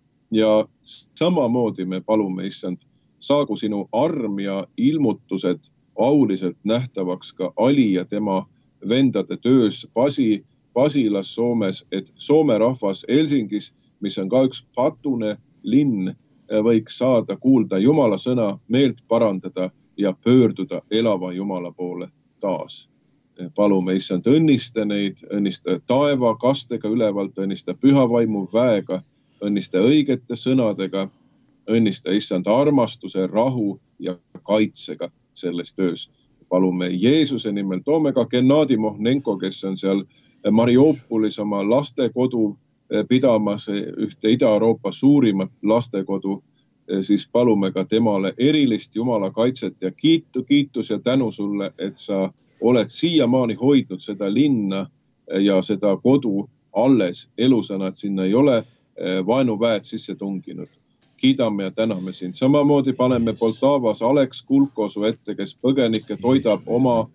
Ja samamoodi me palume, issand, saagu sinu arm ja ilmutused auliselt nähtavaks ka Ali ja tema vendade töös Pasi, Pasilas Soomes, et Soome rahvas Helsingis, mis on ka üks patune linn, võiks saada kuulda Jumala sõna, meelt parandada ja pöörduda elava Jumala poole taas. Palume, issand, õnnista neid, õnnista taeva kastega ülevalt, õnnista püha vaimu väega, õnnista õigete sõnadega, õnnista issand armastuse, rahu ja kaitsega selles töös. Palume Jeesuse nimel, toome ka Gennadi Mohnenko, kes on seal Mariupolis oma lastekodu pidamas, ühte Ida-Euroopa suurimat lastekodu, siis palume ka temale erilist Jumala kaitset ja kiitu, kiitus ja tänu sulle, et sa oled siiamaani hoidnud seda linna ja seda kodu alles elusana, et sinna ei ole vaenuväed sisse tunginud. Kiidame ja täname sind. Samamoodi paneme Poltavas Aleks Kulkosu ette, kes põgenikke toidab oma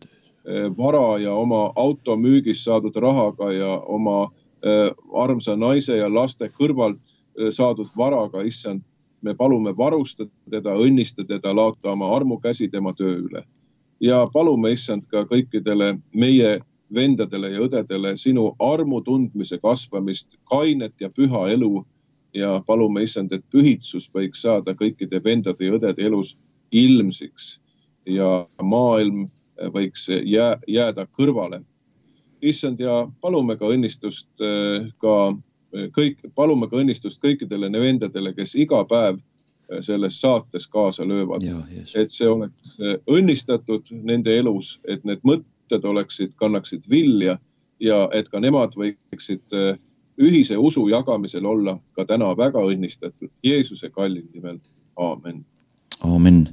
vara ja oma auto müügis saadud rahaga ja oma armsa naise ja laste kõrvalt saadud varaga, issand, me palume varustada teda, õnnistada teda, laota oma armukäsi tema töö üle. Ja palume, issand, ka kõikidele meie vendadele ja õdedele sinu armu tundmise kasvamist, kainet ja püha elu ja palume, issand, et pühitsus võiks saada kõikide vendade ja õdede elus ilmsiks ja maailm võiks jää, jääda kõrvale. Issand, ja palume ka õnnistust ka kõik, palume ka õnnistust kõikidele vendadele, kes iga päev selles saates kaasa löövad. Ja, yes. Et see oleks õnnistatud nende elus, et need mõtted oleksid, kannaksid vilja ja et ka nemad võiksid ühise usu jagamisel olla ka täna väga õnnistatud. Jeesuse kallin nimel. Aamen. Aamen.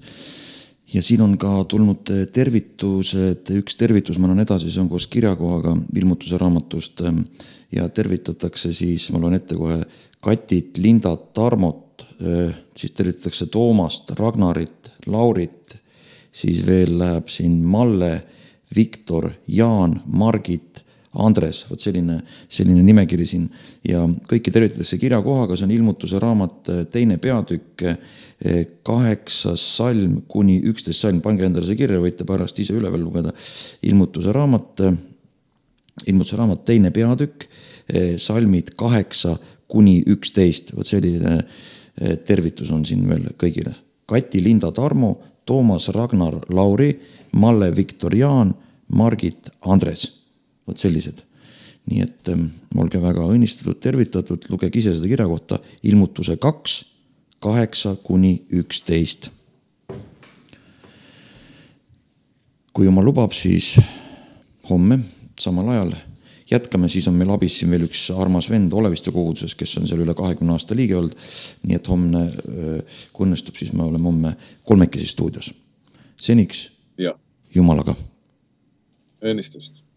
Ja siin on ka tulnud tervitused, üks tervitus ma annan edasi, see on koos kirjakohaga ilmutuse raamatust ja tervitatakse siis, ma loen ette kohe, Katit, Lindat, Tarmot, siis tervitatakse Toomast, Ragnarit, Laurit, siis veel läheb siin Malle, Viktor, Jaan, Margit, Andres, võt selline, selline nimekiri siin ja kõiki tervitatakse kirjakohaga, see on ilmutuse raamat teine peatükk, kaheksas salm kuni üksteist salm, pange endale see kirja, võite pärast ise üle veel lugeda. Ilmutuse raamat, ilmutuse raamat teine peatükk, salmid kaheksa kuni üksteist, võt selline tervitus on siin veel kõigile. Kati, Linda, Tarmo, Toomas, Ragnar, Lauri, Malle, Viktor, Jaan, Margit, Andres. Võt sellised. Nii et olge väga õnnistatud, tervitatud, lugege ise seda kirja kohta ilmutuse kaks, kaheksa kuni üksteist. Kui oma lubab, siis homme samal ajal jätkame, siis on meil abis siin veel üks armas vend Oleviste koguduses, kes on seal üle kahekümne aasta liige olnud. Nii et homne, kui õnnestub, siis me oleme homme kolmekesi stuudios. Seniks ja. Jumalaga. Õnnistust.